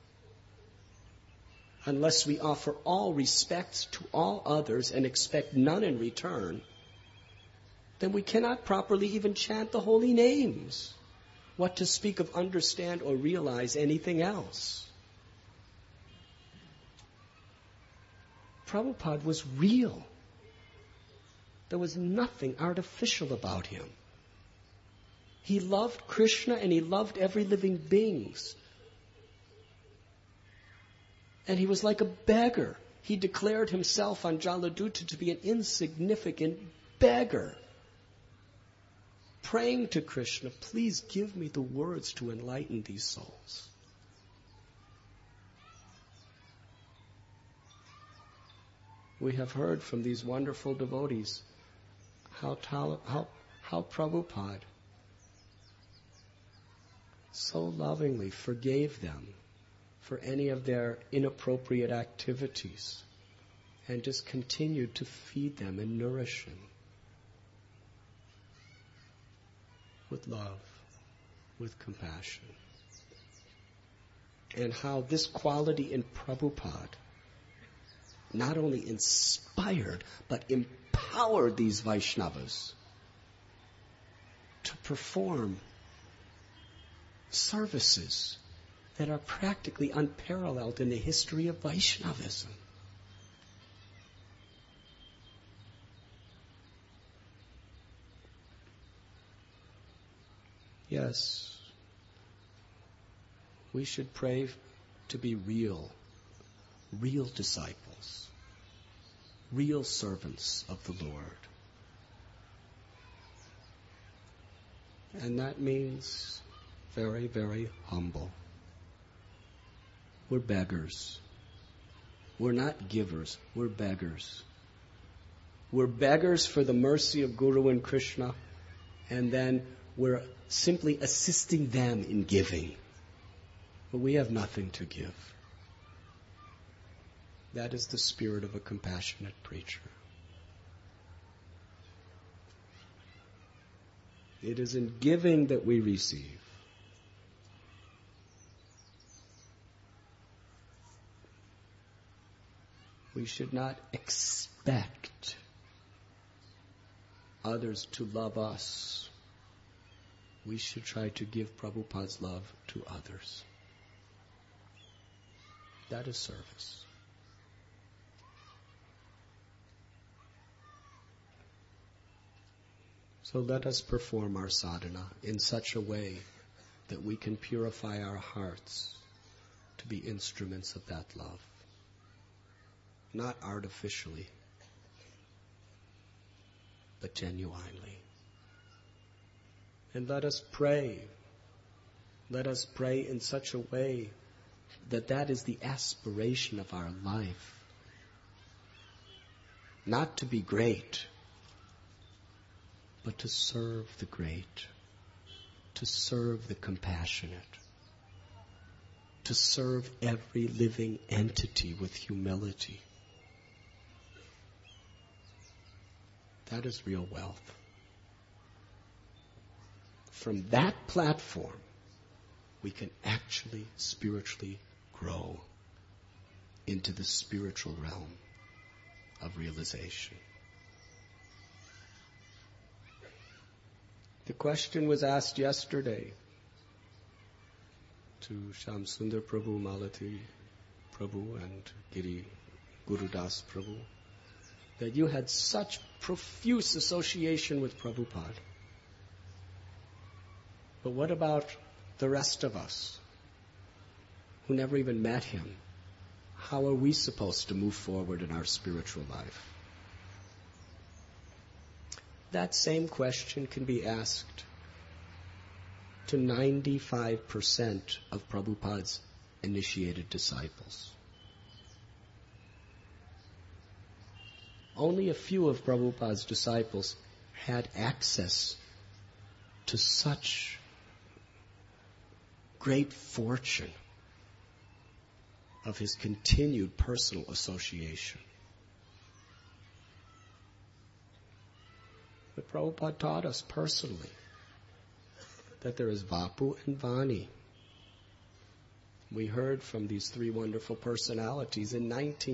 Unless we offer all respects to all others and expect none in return, then we cannot properly even chant the holy names. What to speak of understand or realize anything else? Prabhupada was real. There was nothing artificial about him. He loved Krishna and he loved every living being. And he was like a beggar. He declared himself on Jaladuta to be an insignificant beggar. Praying to Krishna, please give me the words to enlighten these souls. We have heard from these wonderful devotees how Prabhupada so lovingly forgave them for any of their inappropriate activities and just continued to feed them and nourish them with love, with compassion. And how this quality in Prabhupada not only inspired but empowered these Vaishnavas to perform services that are practically unparalleled in the history of Vaishnavism. Yes, we should pray to be real disciples, real servants of the Lord. And that means very, very humble. We're beggars. We're not givers. We're beggars. We're beggars for the mercy of Guru and Krishna, and then we're simply assisting them in giving. But we have nothing to give. That is the spirit of a compassionate preacher. It is in giving that we receive. We should not expect others to love us. We should try to give Prabhupada's love to others. That is service. So let us perform our sadhana in such a way that we can purify our hearts to be instruments of that love. Not artificially, but genuinely. And let us pray. Let us pray in such a way that that is the aspiration of our life. Not to be great, but to serve the great, to serve the compassionate, to serve every living entity with humility. That is real wealth. From that platform, we can actually spiritually grow into the spiritual realm of realization. The question was asked yesterday to Shamsundar Prabhu, Malati Prabhu, and Giri Gurudas Prabhu, that you had such profuse association with Prabhupada. But what about the rest of us who never even met him? How are we supposed to move forward in our spiritual life? That same question can be asked to 95% of Prabhupada's initiated disciples. Only a few of Prabhupada's disciples had access to such great fortune of his continued personal association. But Prabhupada taught us personally that there is Vapu and Vani. We heard from these three wonderful personalities in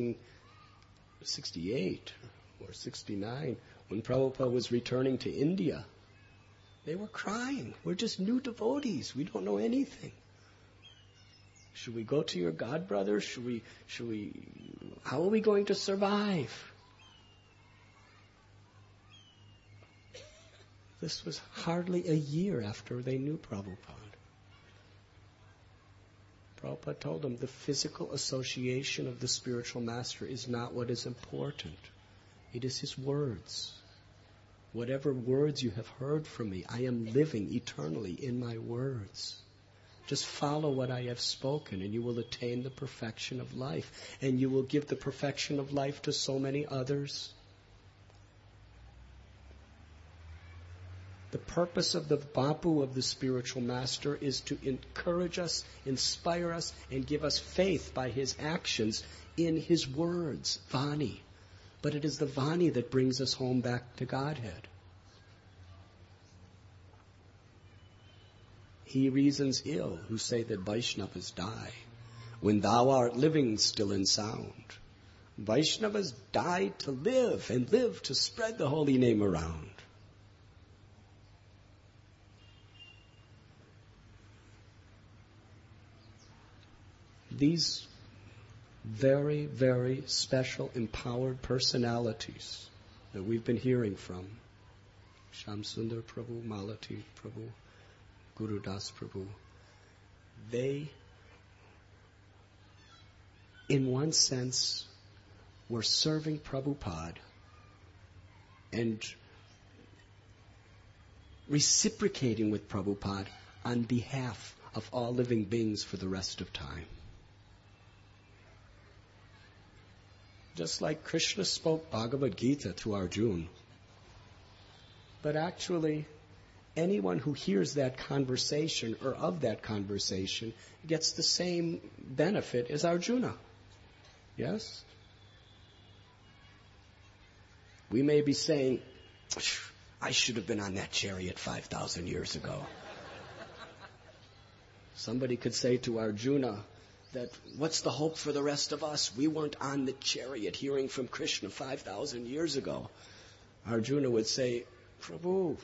1968 or 69 when Prabhupada was returning to India. They were crying. We're just new devotees. We don't know anything. Should we go to your God brothers? How are we going to survive? This was hardly a year after they knew Prabhupada. Prabhupada told them the physical association of the spiritual master is not what is important. It is his words. Whatever words you have heard from me, I am living eternally in my words. Just follow what I have spoken and you will attain the perfection of life. And you will give the perfection of life to so many others. The purpose of the Vapu of the spiritual master is to encourage us, inspire us, and give us faith by his actions in his words, Vani. But it is the Vani that brings us home back to Godhead. He reasons ill who say that Vaishnavas die, when thou art living still and sound. Vaishnavas died to live, and live to spread the holy name around. These very, very special, empowered personalities that we've been hearing from, Shamsundar Prabhu, Malati Prabhu, Gurudas Prabhu, they, in one sense, were serving Prabhupada and reciprocating with Prabhupada on behalf of all living beings for the rest of time. Just like Krishna spoke Bhagavad Gita to Arjuna. But actually, anyone who hears that conversation or of that conversation gets the same benefit as Arjuna. Yes? We may be saying, I should have been on that chariot 5,000 years ago. Somebody could say to Arjuna that, what's the hope for the rest of us? We weren't on the chariot hearing from Krishna 5,000 years ago. Arjuna would say, Prabhu,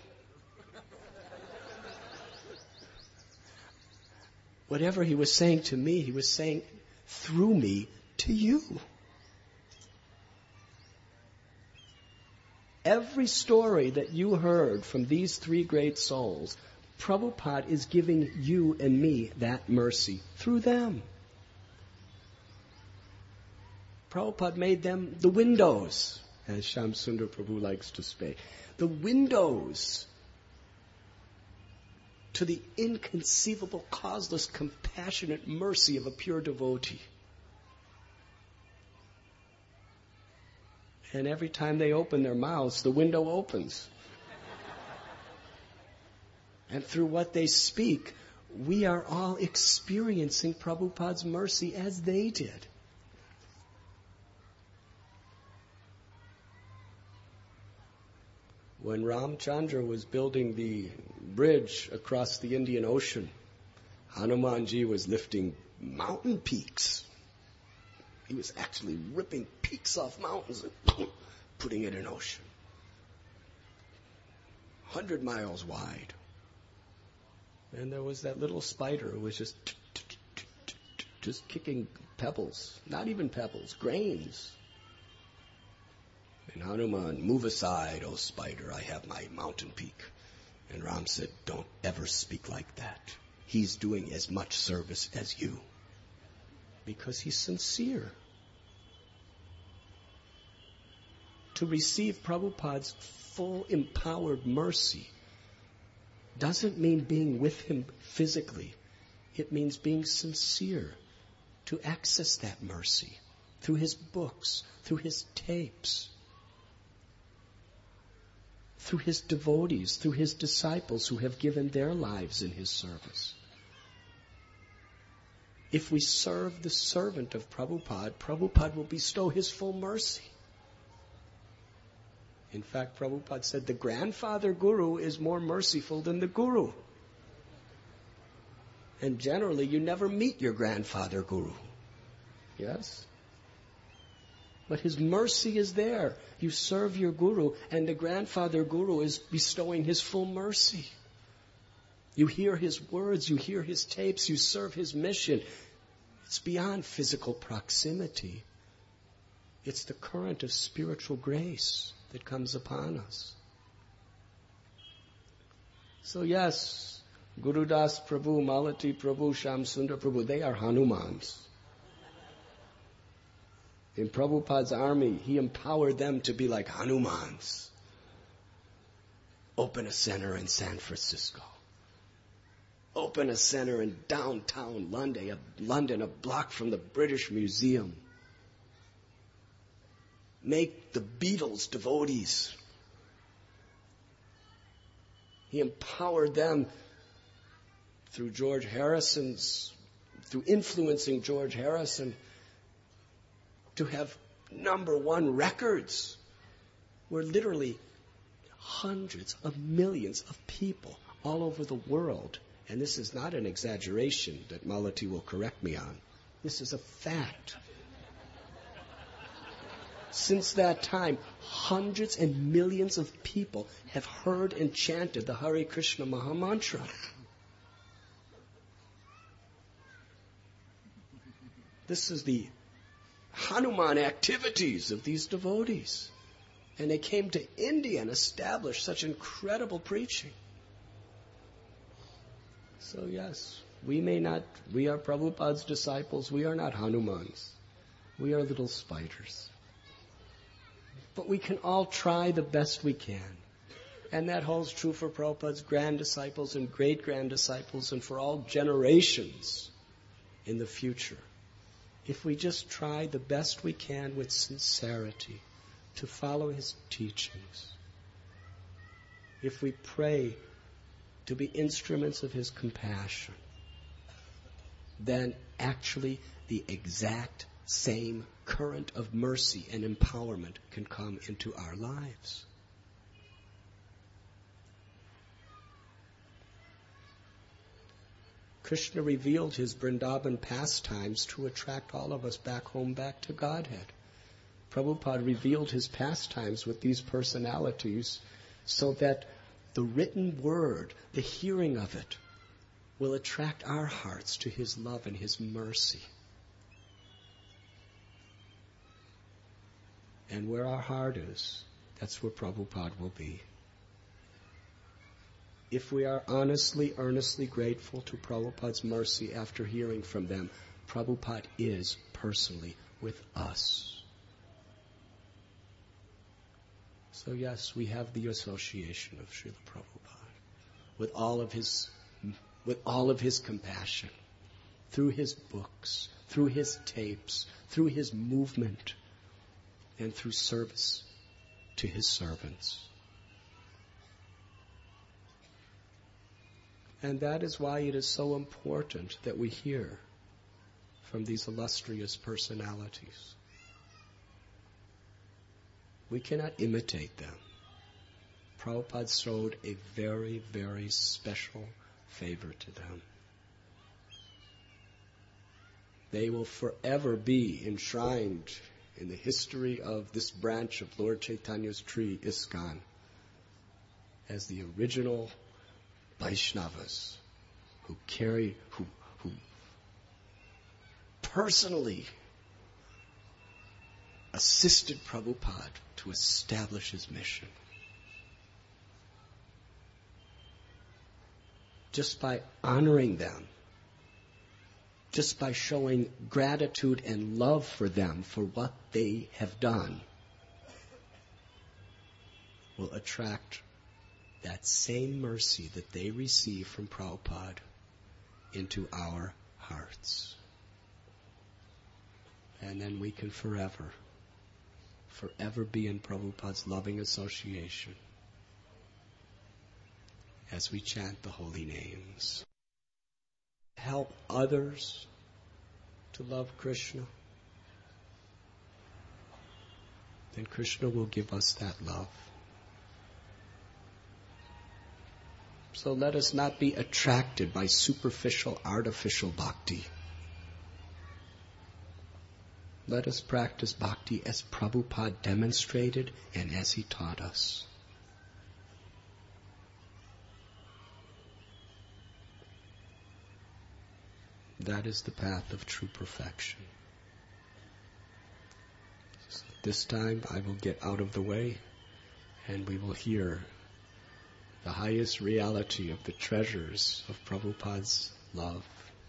whatever he was saying to me, he was saying through me to you. Every story that you heard from these three great souls, Prabhupada is giving you and me that mercy through them. Prabhupada made them the windows, as Shyam Sundar Prabhu likes to say. The windows to the inconceivable, causeless, compassionate mercy of a pure devotee. And every time they open their mouths, the window opens. And through what they speak, we are all experiencing Prabhupada's mercy as they did. When Ramchandra was building the bridge across the Indian Ocean, Hanumanji was lifting mountain peaks. He was actually ripping peaks off mountains and putting it in ocean. 100 miles wide. And there was that little spider who was just kicking pebbles. Not even pebbles, grains. And Hanuman, move aside, O spider, I have my mountain peak. And Ram said, don't ever speak like that. He's doing as much service as you. Because he's sincere. To receive Prabhupada's full empowered mercy doesn't mean being with him physically. It means being sincere to access that mercy through his books, through his tapes, through his devotees, through his disciples who have given their lives in his service. If we serve the servant of Prabhupada, Prabhupada will bestow his full mercy. In fact, Prabhupada said the grandfather guru is more merciful than the guru. And generally, you never meet your grandfather guru. Yes? But his mercy is there. You serve your guru, and the grandfather guru is bestowing his full mercy. You hear his words, you hear his tapes, you serve his mission. It's beyond physical proximity. It's the current of spiritual grace that comes upon us. So yes, Guru Das Prabhu, Malati Prabhu, Shyam Sundar Prabhu, they are Hanumans. In Prabhupada's army, he empowered them to be like Hanumans. Open a center in San Francisco. Open a center in downtown London, a block from the British Museum. Make the Beatles devotees. He empowered them through influencing George Harrison to have #1 records where literally hundreds of millions of people all over the world, and this is not an exaggeration that Malati will correct me on, this is a fact. Since that time, hundreds and millions of people have heard and chanted the Hare Krishna Mahamantra. This is the Hanuman activities of these devotees. And they came to India and established such incredible preaching. So yes, we are Prabhupada's disciples, we are not Hanumans. We are little spiders. But we can all try the best we can. And that holds true for Prabhupada's grand disciples and great-grand disciples and for all generations in the future. If we just try the best we can with sincerity to follow his teachings, if we pray to be instruments of his compassion, then actually the exact same current of mercy and empowerment can come into our lives. Krishna revealed his Vrindavan pastimes to attract all of us back home, back to Godhead. Prabhupada revealed his pastimes with these personalities so that the written word, the hearing of it, will attract our hearts to his love and his mercy. And where our heart is, that's where Prabhupada will be. If we are honestly, earnestly grateful to Prabhupada's mercy after hearing from them, Prabhupada is personally with us. So yes, we have the association of Srila Prabhupada with all of his compassion, through his books, through his tapes, through his movement, and through service to his servants. And that is why it is so important that we hear from these illustrious personalities. We cannot imitate them. Prabhupada showed a very, very special favor to them. They will forever be enshrined in the history of this branch of Lord Chaitanya's tree, ISKCON, as the original Vaishnavas who personally assisted Prabhupada to establish his mission. Just by honoring them, just by showing gratitude and love for them for what they have done, will attract that same mercy that they receive from Prabhupada into our hearts. And then we can forever be in Prabhupada's loving association as we chant the holy names. Help others to love Krishna, then Krishna will give us that love. So let us not be attracted by superficial, artificial bhakti. Let us practice bhakti as Prabhupada demonstrated and as he taught us. That is the path of true perfection. So this time I will get out of the way and we will hear the highest reality of the treasures of Prabhupada's love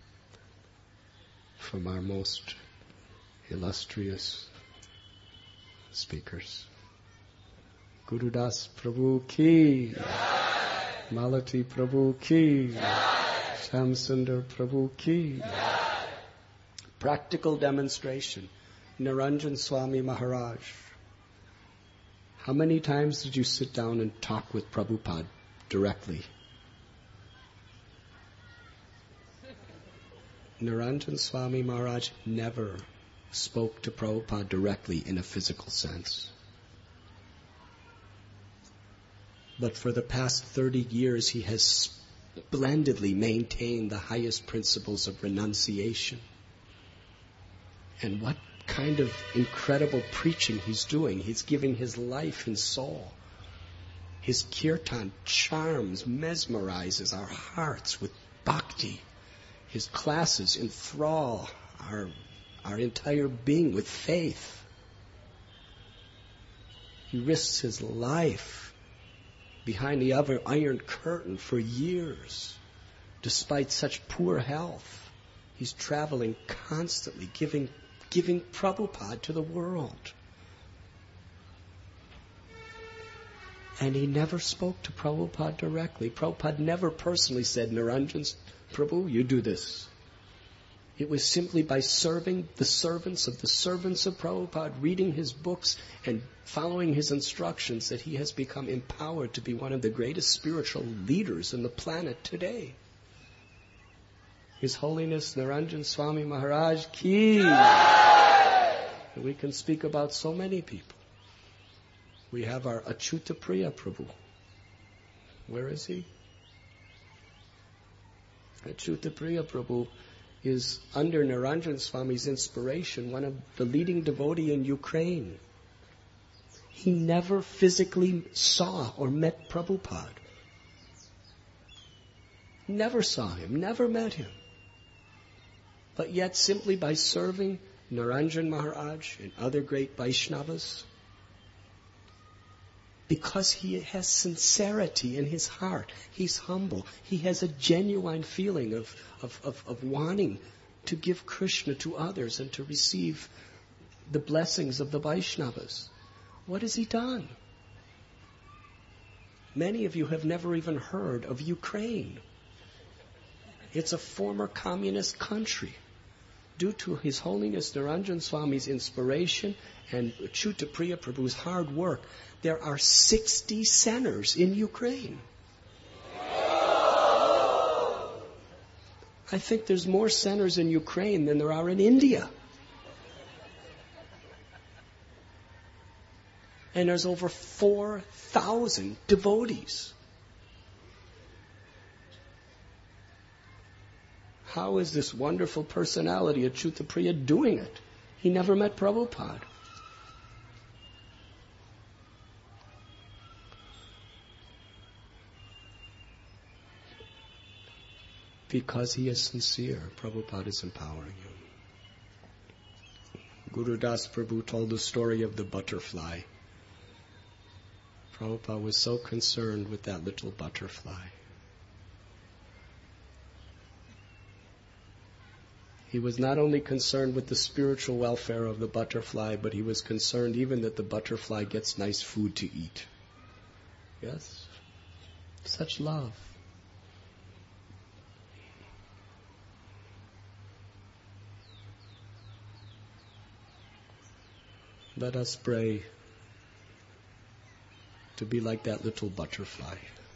from our most illustrious speakers. Gurudas Prabhu ki, Malati Prabhu ki, Shamsundar Prabhu ki. Practical demonstration. Niranjan Swami Maharaj. How many times did you sit down and talk with Prabhupada directly? Niranjan Swami Maharaj never spoke to Prabhupada directly in a physical sense. But for the past 30 years, he has splendidly maintained the highest principles of renunciation. And what kind of incredible preaching he's doing. He's giving his life and soul. His kirtan charms, mesmerizes our hearts with bhakti. His classes enthrall our entire being with faith. He risks his life behind the other iron curtain for years. Despite such poor health, he's traveling constantly, giving Prabhupada to the world. And he never spoke to Prabhupada directly. Prabhupada never personally said, Niranjan Prabhu, you do this. It was simply by serving the servants of Prabhupada, reading his books and following his instructions, that he has become empowered to be one of the greatest spiritual leaders on the planet today. His Holiness Niranjan Swami Maharaj ki. We can speak about so many people. We have our Achyuta Priya Prabhu. Where is he? Achyuta Priya Prabhu is, under Niranjan Swami's inspiration, one of the leading devotee in Ukraine. He never physically saw or met Prabhupada. Never saw him, never met him. But yet, simply by serving Niranjan Maharaj and other great Vaishnavas, because he has sincerity in his heart, he's humble, he has a genuine feeling of wanting to give Krishna to others and to receive the blessings of the Vaishnavas. What has he done? Many of you have never even heard of Ukraine. It's a former communist country. Due to His Holiness Niranjan Swami's inspiration and Achyuta Priya Prabhu's hard work, there are 60 centers in Ukraine. I think there's more centers in Ukraine than there are in India. And there's over 4,000 devotees. How is this wonderful personality, Achyuta Priya, doing it? He never met Prabhupada. Because he is sincere, Prabhupada is empowering him. Guru Das Prabhu told the story of the butterfly. Prabhupada was so concerned with that little butterfly. He was not only concerned with the spiritual welfare of the butterfly, but he was concerned even that the butterfly gets nice food to eat. Yes? Such love. Let us pray to be like that little butterfly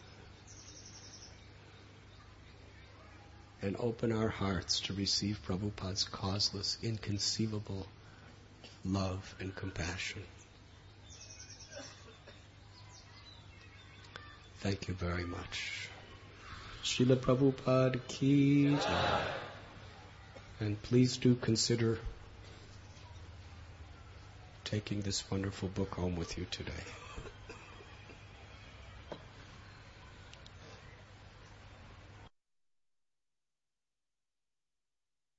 and open our hearts to receive Prabhupada's causeless, inconceivable love and compassion. Thank you very much. Srila Prabhupada ki jai. And please do consider taking this wonderful book home with you today.